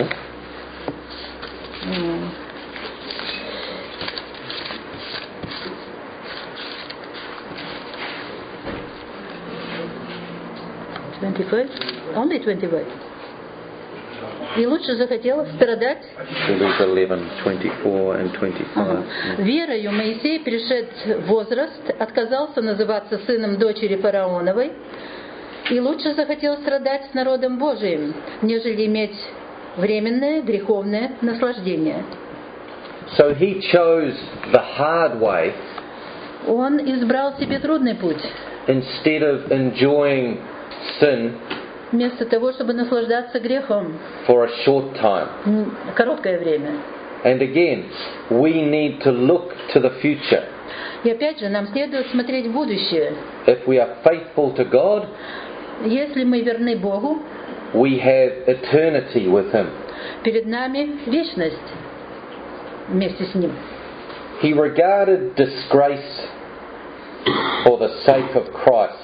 Only 25. И лучше захотел страдать. Hebrews 11, 24 and 25. Верою Моисей, пришед в возраст, отказался называться сыном дочери фараоновой, и лучше захотел страдать с народом Божиим, нежели иметь временное греховное наслаждение. So he chose the hard way. Он избрал себе трудный путь. Instead of enjoying sin, вместо того, чтобы наслаждаться грехом for a short time. Короткое время. And again, we need to look to the future. И опять же, нам следует смотреть в будущее. If we are faithful to God, если мы верны Богу, we have eternity with Him. Перед нами вечность вместе с Ним. He regarded disgrace for the sake of Christ.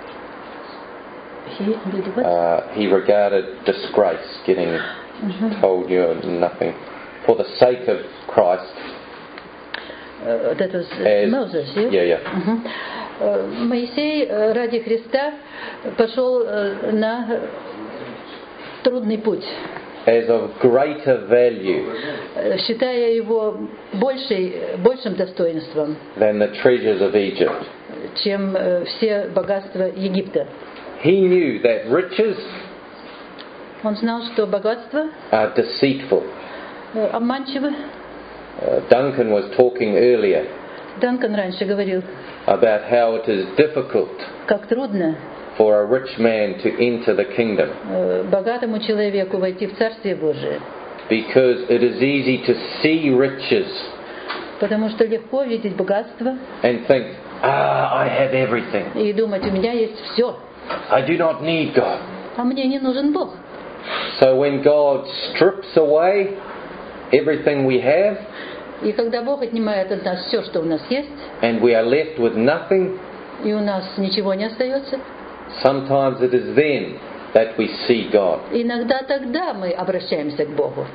He regarded disgrace, getting told you're nothing, for the sake of Christ. That was Moses, yes? Yeah. Моисей ради Христа пошел на трудный путь. As of greater value, считая его большим достоинством, than the treasures of Egypt, чем все богатства Египта. He knew that riches Он знал, что богатства are deceitful. Обманчивы. Duncan was talking earlier Данкан раньше говорил about how it is difficult как трудно for a rich man to enter the kingdom. Богатому человеку войти в Царствие Божие. Because it is easy to see riches потому что легко видеть богатство and think, I have everything. И думать, у меня есть все. I do not need God. А мне не нужен Бог. So when God strips away everything we have, и когда Бог отнимает от нас все, что у нас есть, and we are left with nothing, и у нас ничего не остается, sometimes it is then that we see God. Иногда тогда мы обращаемся к Богу.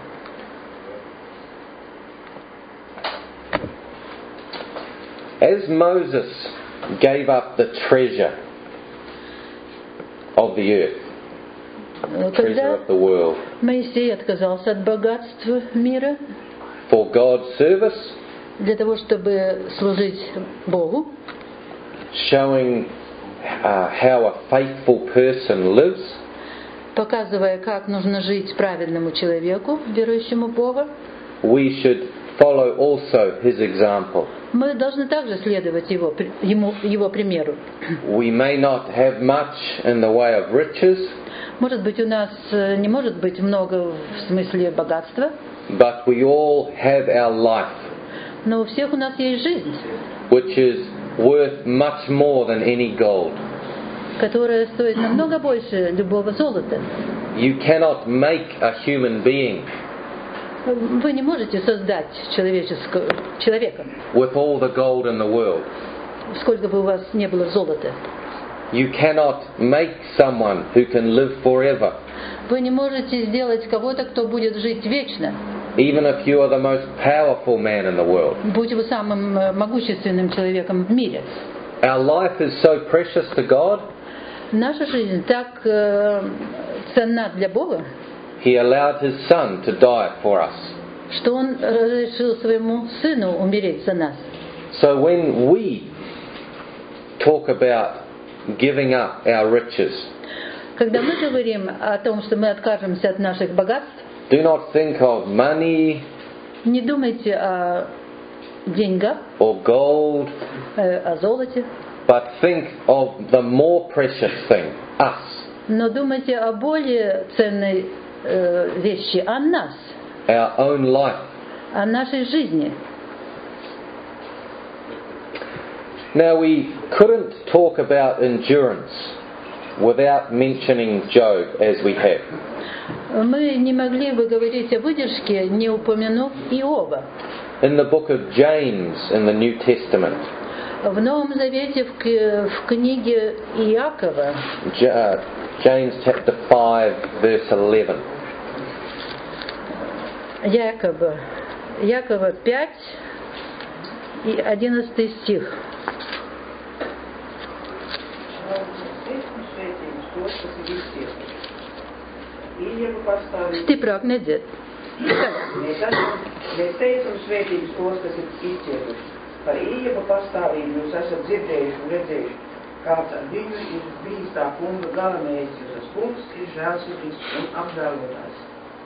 As Moses gave up the treasure of the earth, treasure of the world, Моисей отказался от богатства мира for God's service, для того, чтобы служить Богу, showing how a faithful person lives, показывая, как нужно жить праведному человеку, верующему в Бога, we should follow also his example. Мы должны также следовать его примеру. We may not have much in the way of riches, может быть, у нас не может быть много в смысле богатства, but we all have our life, но у всех у нас есть жизнь, which is worth much more than any gold. которая стоит намного больше любого золота. You cannot make a human being Вы не можете создать человека, with all the gold in the world. сколько бы у вас не было золота. You cannot make someone who can live forever. Вы не можете сделать кого-то, кто будет жить вечно. Even if you are the most powerful man in the world. Будь вы самым могущественным человеком в мире. Our life is so precious to God. Наша жизнь так ценна для Бога. He allowed His Son to die for us. Что Он разрешил своему Сыну умереть за нас. So when we talk about giving up our riches, когда мы говорим о том, что мы откажемся от наших богатств, do not think of money, не думайте о деньгах, or gold, о золоте, but think of the more precious thing, us. но думайте о более ценной вещи, о нас, our own life. о нашей жизни. Now we couldn't talk about endurance without mentioning Job as we have. Мы не могли бы говорить о выдержке, не упомянув Иова. In the book of James in the New Testament, В Новом Завете, в книге Иакова, James chapter 5 verse 11. Иакова 5 и 11 стих. Stiprak nedzied. Mēs teicam svētības tos, kas ir izcietuši. Par Ievu pastāvību jūs esat dzirdējuši un redzējuši, kāds ar viņu ir bijis tā kunga galamērķis, jo tas kungs ir žēlsirdīgs un apžēlotājs.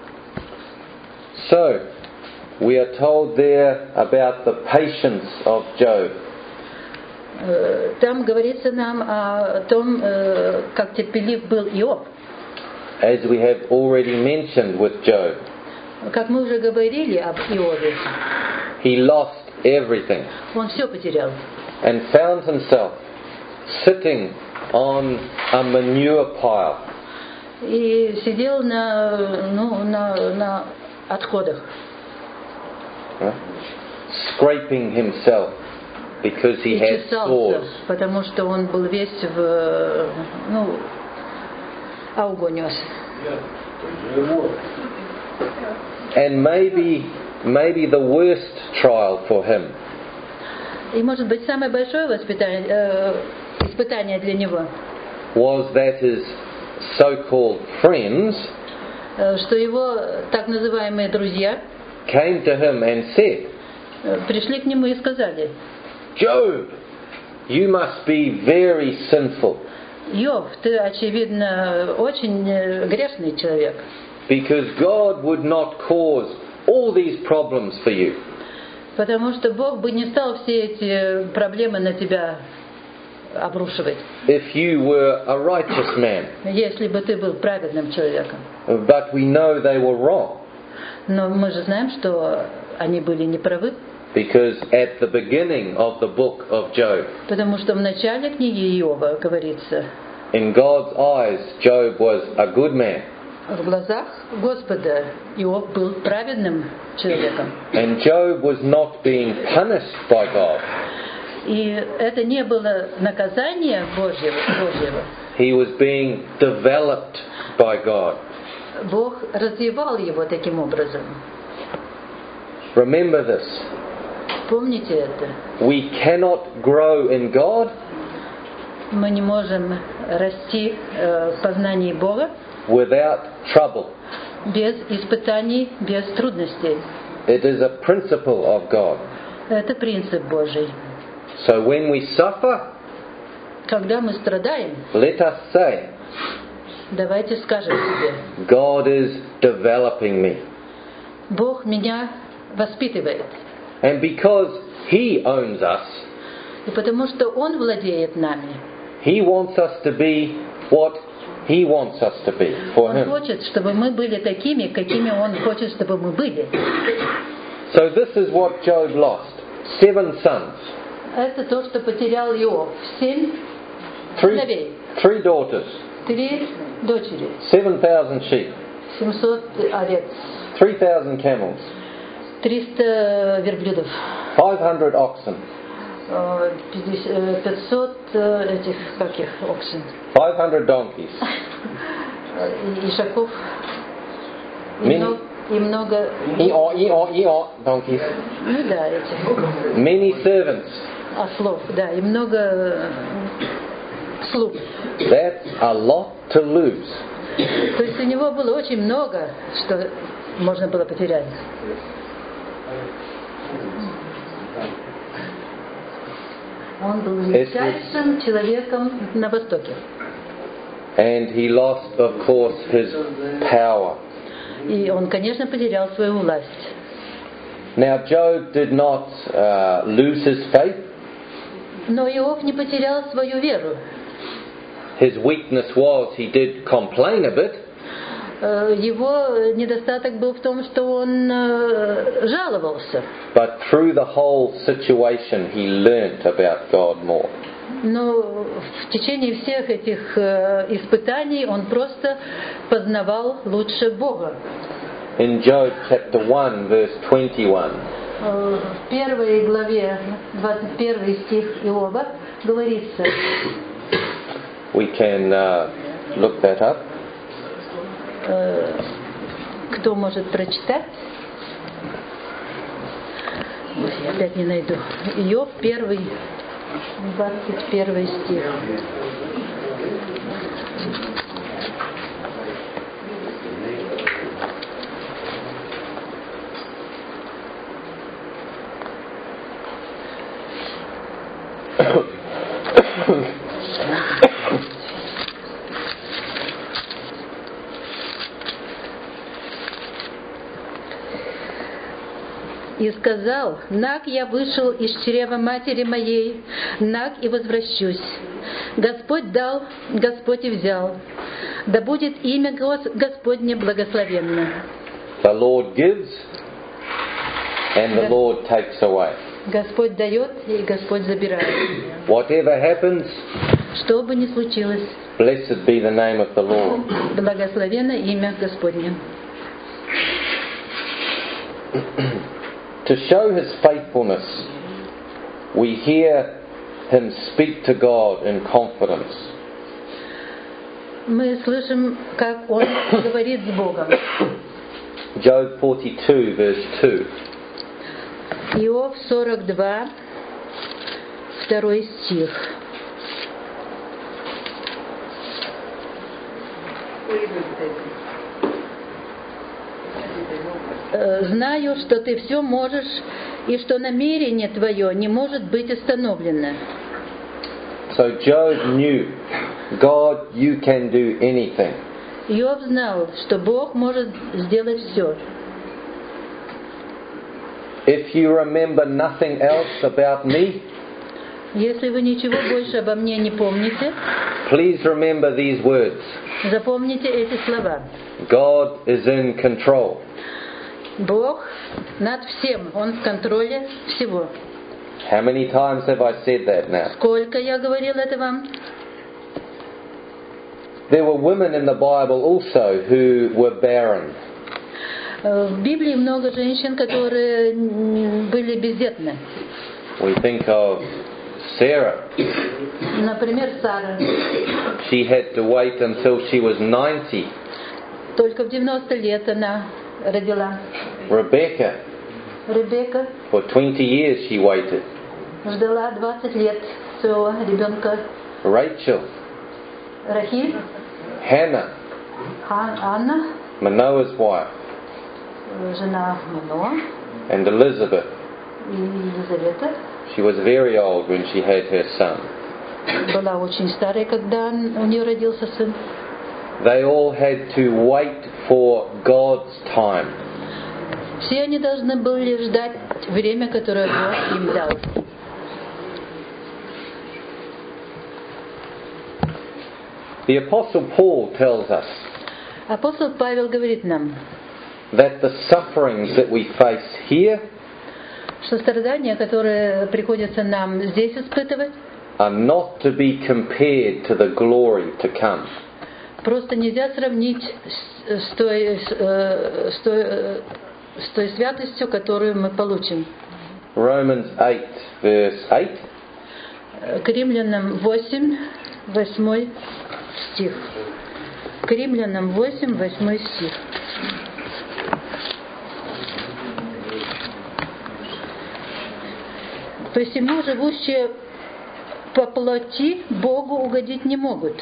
So, we are told there about the patience of Job. Там говорится нам о том, как терпелив был Иов. As we have already mentioned with Job, Как мы уже говорили об Иове, he lost everything он все потерял. and found himself sitting on a manure pile. И сидел на отходах. Scraping himself because he И had чесался, sores. потому что он был весь в... ауго нес. And maybe the worst trial for him И, может быть, самое большое испытание для него, was that his so-called friends что его так называемые друзья came to him and said, пришли к нему и сказали: Job, you must be very sinful. Иов, ты, очевидно, очень грешный человек. Because God would not cause all these problems for you. Потому что Бог бы не стал все эти проблемы на тебя обрушивать. If you were a righteous man. Если бы ты был праведным человеком. But we know they were wrong. Но мы же знаем, что они были неправы. Because at the beginning of the book of Job, потому что в начале книги Иова говорится, in God's eyes, Job was a good man. В глазах Господа Иов был праведным человеком. And Job was not being punished by God. И это не было наказание Божьего. He was being developed by God. Бог развивал его таким образом. Remember this. Помните это. We cannot grow in God. Мы не можем расти в познании Бога without trouble. Без испытаний, без трудностей. It is a principle of God. Это принцип Божий. So when we suffer, когда мы страдаем, let us say, давайте скажем себе, God is developing me. Бог меня воспитывает. And because He owns us, и потому что Он владеет нами, He wants us to be what He wants us to be for Him. Он хочет, чтобы мы были такими, какими Он хочет, чтобы мы были. So this is what Job lost. 7 sons. Это то, что потерял Иов. 7 сыновей. 3 daughters. 3 дочери. 7,000 sheep. 700 овец. 3,000 camels. 300 верблюдов. 500 oxen. 500 этих, каких, oxen. 500 donkeys. Ишаков. И много... donkeys. Ну да, этих. Many servants. Ослов, да, и много слуг. That's a lot to lose. То есть у него было очень много, что можно было потерять. Он был величайшим человеком на Востоке. And he lost, of course, his power. И он, конечно, потерял свою власть. Now, Job did not lose his faith. Но Иов не потерял свою веру. His weakness was he did complain a bit. его недостаток был в том, что он жаловался. But through the whole situation, he learnt about God more. Но в течение всех этих испытаний он просто познавал лучше Бога. In Job chapter 1, verse 21, В первой главе, 21 стих Иова, говорится, we can look that up. Кто может прочитать? Ой, я опять не найду. Иов, 1, 21 стих. И сказал: «Наг я вышел из чрева матери моей, наг и возвращусь. Господь дал, Господь и взял. Да будет имя Господне благословенно». The Lord gives, and the Lord takes away. Господь дает, и Господь забирает. Whatever happens, Что бы ни случилось, blessed be the name of the Lord. благословенно имя Господне. To show His faithfulness, we hear Him speak to God in confidence. Мы слышим, как Он говорит с Богом. Job 42, verse 2. Иов 42, 2 стих. «Знаю, что ты все можешь, и что намерение твое не может быть остановлено». So Job knew, God, you can do anything. Иов знал, что Бог может сделать все. If you remember nothing else about me, Если вы ничего больше обо мне не помните, please remember these words. запомните эти слова. God is in control. Бог над всем, Он в контроле всего. How many times have I said that now? Сколько я говорил это вам? There were women in the Bible also who were barren. В Библии много женщин, которые были бездетны. We think of Sarah. Например, Сара. She had to wait until she was 90. Только в 90 лет она родила. Rebecca. Ребекка For 20 years she waited. ждала 20 лет своего ребенка. Rachel. Рахиль, Hannah. Анна, Manoah's wife. жена Маноа, And Elizabeth. и Елизавета. She was very old when she had her son. Была очень старой, когда у нее родился сын. They all had to wait for God's time. Все они должны были ждать время, которое Бог им дал. The Apostle Paul tells us Апостол Павел говорит нам, that the sufferings that we face here что страдания, которые приходится нам здесь испытывать, are not to be compared to the glory to come. просто нельзя сравнить с той святостью, которую мы получим. Romans 8, verse 8. К Римлянам 8, 8 стих. К Римлянам 8, 8 стих. Посему живущие по плоти Богу угодить не могут.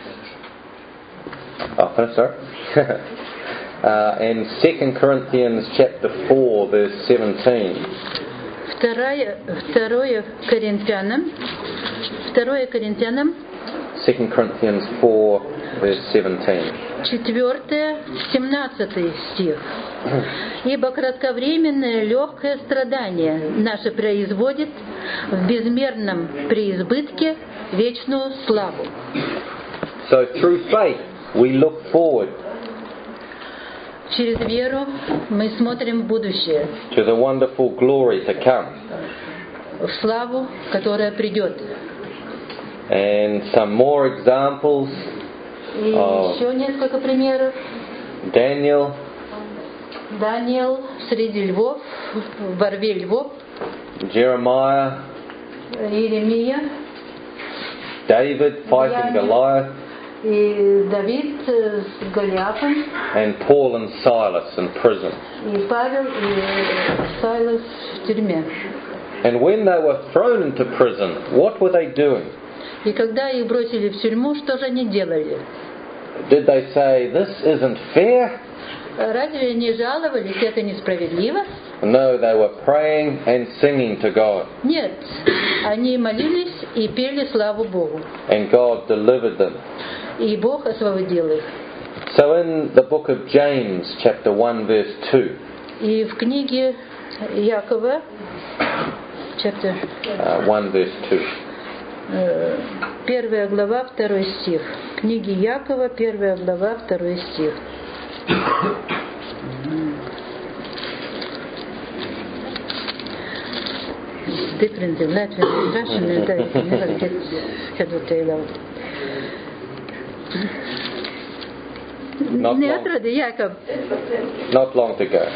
Oh, sorry. And 2 Corinthians chapter 4, verse 17. 2 Коринфянам 2 Corinthians 4, verse 17. 4, 17 стих. «Ибо кратковременное легкое страдание наше производит в безмерном преизбытке вечную славу». So through faith we look forward Через веру мы смотрим в будущее. To the wonderful glory to come. В славу, которая придет. And some more examples. И еще несколько примеров. Daniel среди львов, во рве львов. Jeremiah. Иеремия. David fighting Goliath. И Давид с Голиафом. And Paul and Silas in prison. И Павел и Сайлас в тюрьме. And when they were thrown into prison, what were they doing? И когда их бросили в тюрьму, что же они делали? Did they say, "This isn't fair"? Разве они жаловались, это несправедливо? No, they were praying and singing to God. Нет, они молились и пели славу Богу. And God delivered them. И Бог освободил их. So in the book of James, chapter 1, verse 2. И в книге Якова, chapter 1, verse 2. 1 глава, 2 стих. Книги Якова, 1 глава, 2 стих. Different in Latvian and Russian, and I never had what I love. Not long to go.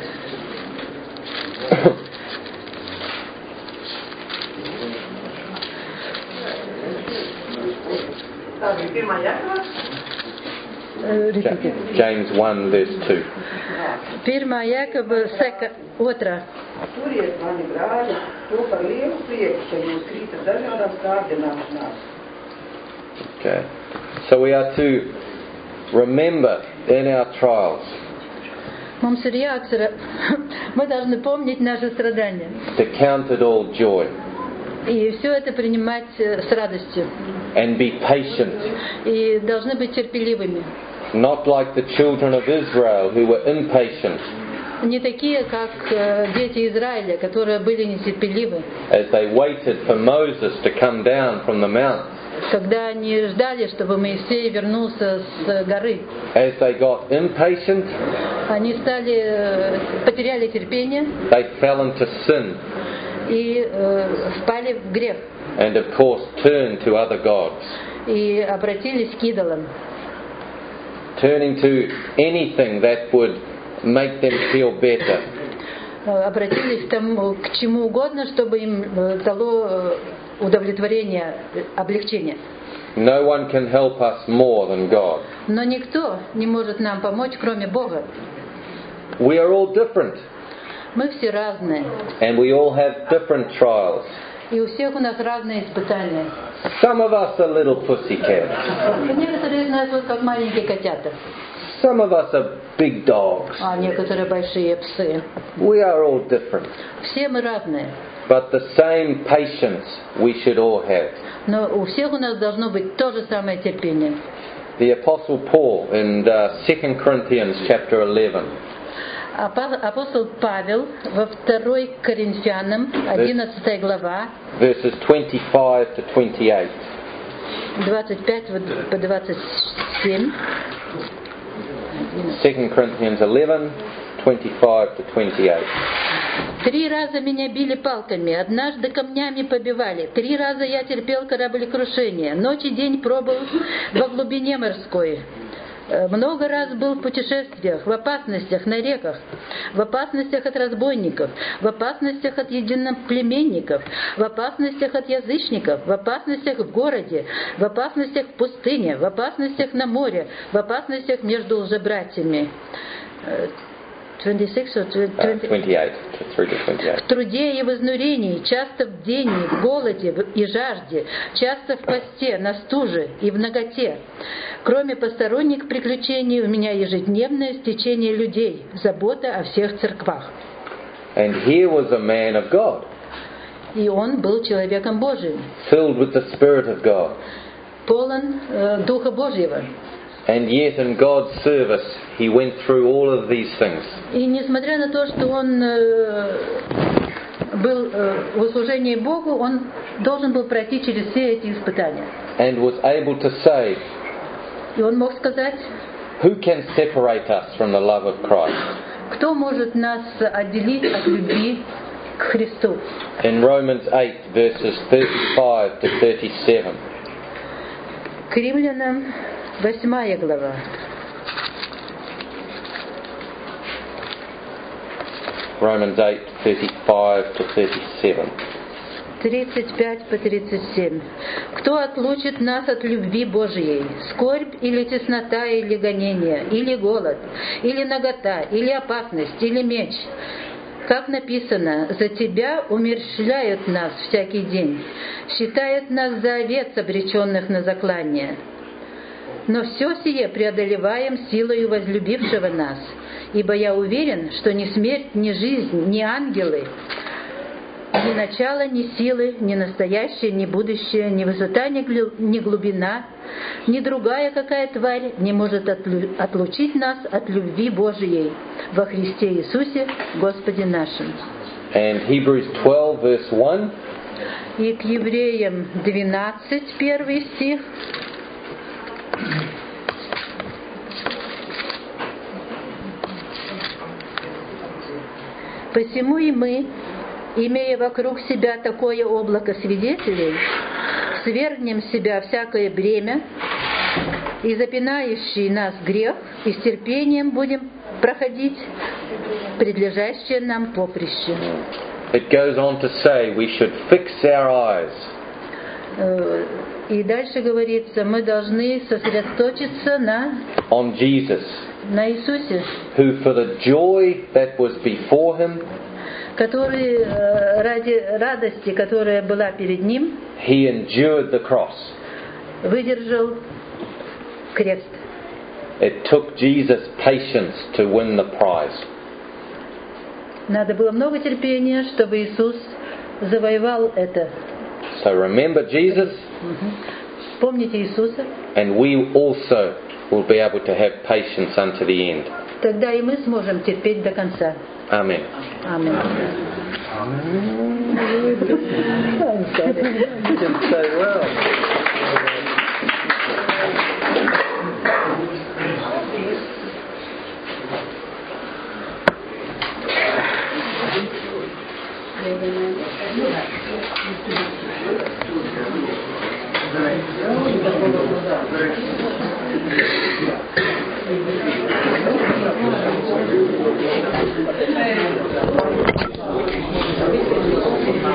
James 1 verse 2. Pirmā Jēkaba seka otrā. Turiet mani brāļi, to par lielu prieku, ka jūs krītat dažādās kārdināšanās. Okay. So we are to remember in our trials. Mums ir jāatcer, мы должны помнить наши страдания. To count it all joy. И все это принимать с радостью. And be patient. И должны быть терпеливыми. Not like the children of Israel who were impatient. Не такие, как дети Израиля, которые были нетерпеливы. As they waited for Moses to come down from the mount. Когда они ждали, чтобы Моисей вернулся с горы. As they got impatient, они потеряли терпение. They fell into sin. И впали в грех. And of course turned to other gods. И обратились к идолам. Turning to anything that would make them feel better. Обратились к чему угодно, чтобы им дало удовлетворение, облегчение. No one can help us more than God. Но никто не может нам помочь, кроме Бога. We are all different. Мы все разные. And we all have different trials. И у всех у нас разные испытания. Some of us are little pussycats. Некоторые из нас вот как маленькие котята. Some of us are big dogs. А некоторые большие псы. We are all different. Все мы разные. But the same patience we should all have. Но у всех у нас должно быть то же самое терпение. The Apostle Paul in 2 Corinthians chapter 11. Апостол Павел во 2 Коринфянам 11 глава verses 25 to 28. 25 по 27. 2 Corinthians 11, 25 to 28. 3 раза меня били палками, однажды камнями побивали. 3 раза я терпел кораблекрушение. Ночь и день пробыл во глубине морской. Много раз был в путешествиях, в опасностях на реках, в опасностях от разбойников, в опасностях от единоплеменников, в опасностях от язычников, в опасностях в городе, в опасностях в пустыне, в опасностях на море, в опасностях между лжебратьями. 28. В труде и в изнурении, часто в бдении, в голоде и жажде, часто в посте, на стуже и в наготе. Кроме посторонних приключений, у меня ежедневное стечение людей, забота о всех церквах. And here was a man of God. И он был человеком Божиим. Filled with the Spirit of God. Полон Духа Божьего. And yet in God's service he went through all of these things. И несмотря на то, что он был в услужении Богу, он должен был пройти через все эти испытания. And was able to say, и он мог сказать, Who can separate us from the love of Christ? Кто может нас отделить от любви к Христу? In Romans 8, verses 35 to 37. К Римлянам 8 глава. Romans 8, 35 to 37. 35 по 37. Кто отлучит нас от любви Божией? Скорбь или теснота, или гонение, или голод, или нагота, или опасность, или меч? Как написано, за Тебя умерщвляют нас всякий день, считают нас за овец, обреченных на заклание. Но все сие преодолеваем силою возлюбившего нас, ибо я уверен, что ни смерть, ни жизнь, ни ангелы, ни начало, ни силы, ни настоящее, ни будущее, ни высота, ни глубина, ни другая какая тварь не может отлучить нас от любви Божией во Христе Иисусе, Господе нашим. And Hebrews 12, verse 1. И к Евреям 12, 1 стих. Посему и мы, имея вокруг себя такое облако свидетелей, свергнем с себя всякое бремя и запинающий нас грех, и с терпением будем проходить предлежащее нам поприще. It goes on to say we should fix our eyes. И дальше говорится, мы должны сосредоточиться on Jesus, на Иисусе, who for the joy that was before him, который ради радости, которая была перед ним, he endured the cross. Выдержал крест. It took Jesus patience to win the prize. Надо было много терпения, чтобы Иисус завоевал это. So remember Jesus, Помните Иисуса, and we also will be able to have patience unto the end. Тогда и мы сможем терпеть до конца. Amen. Amen. Thank you.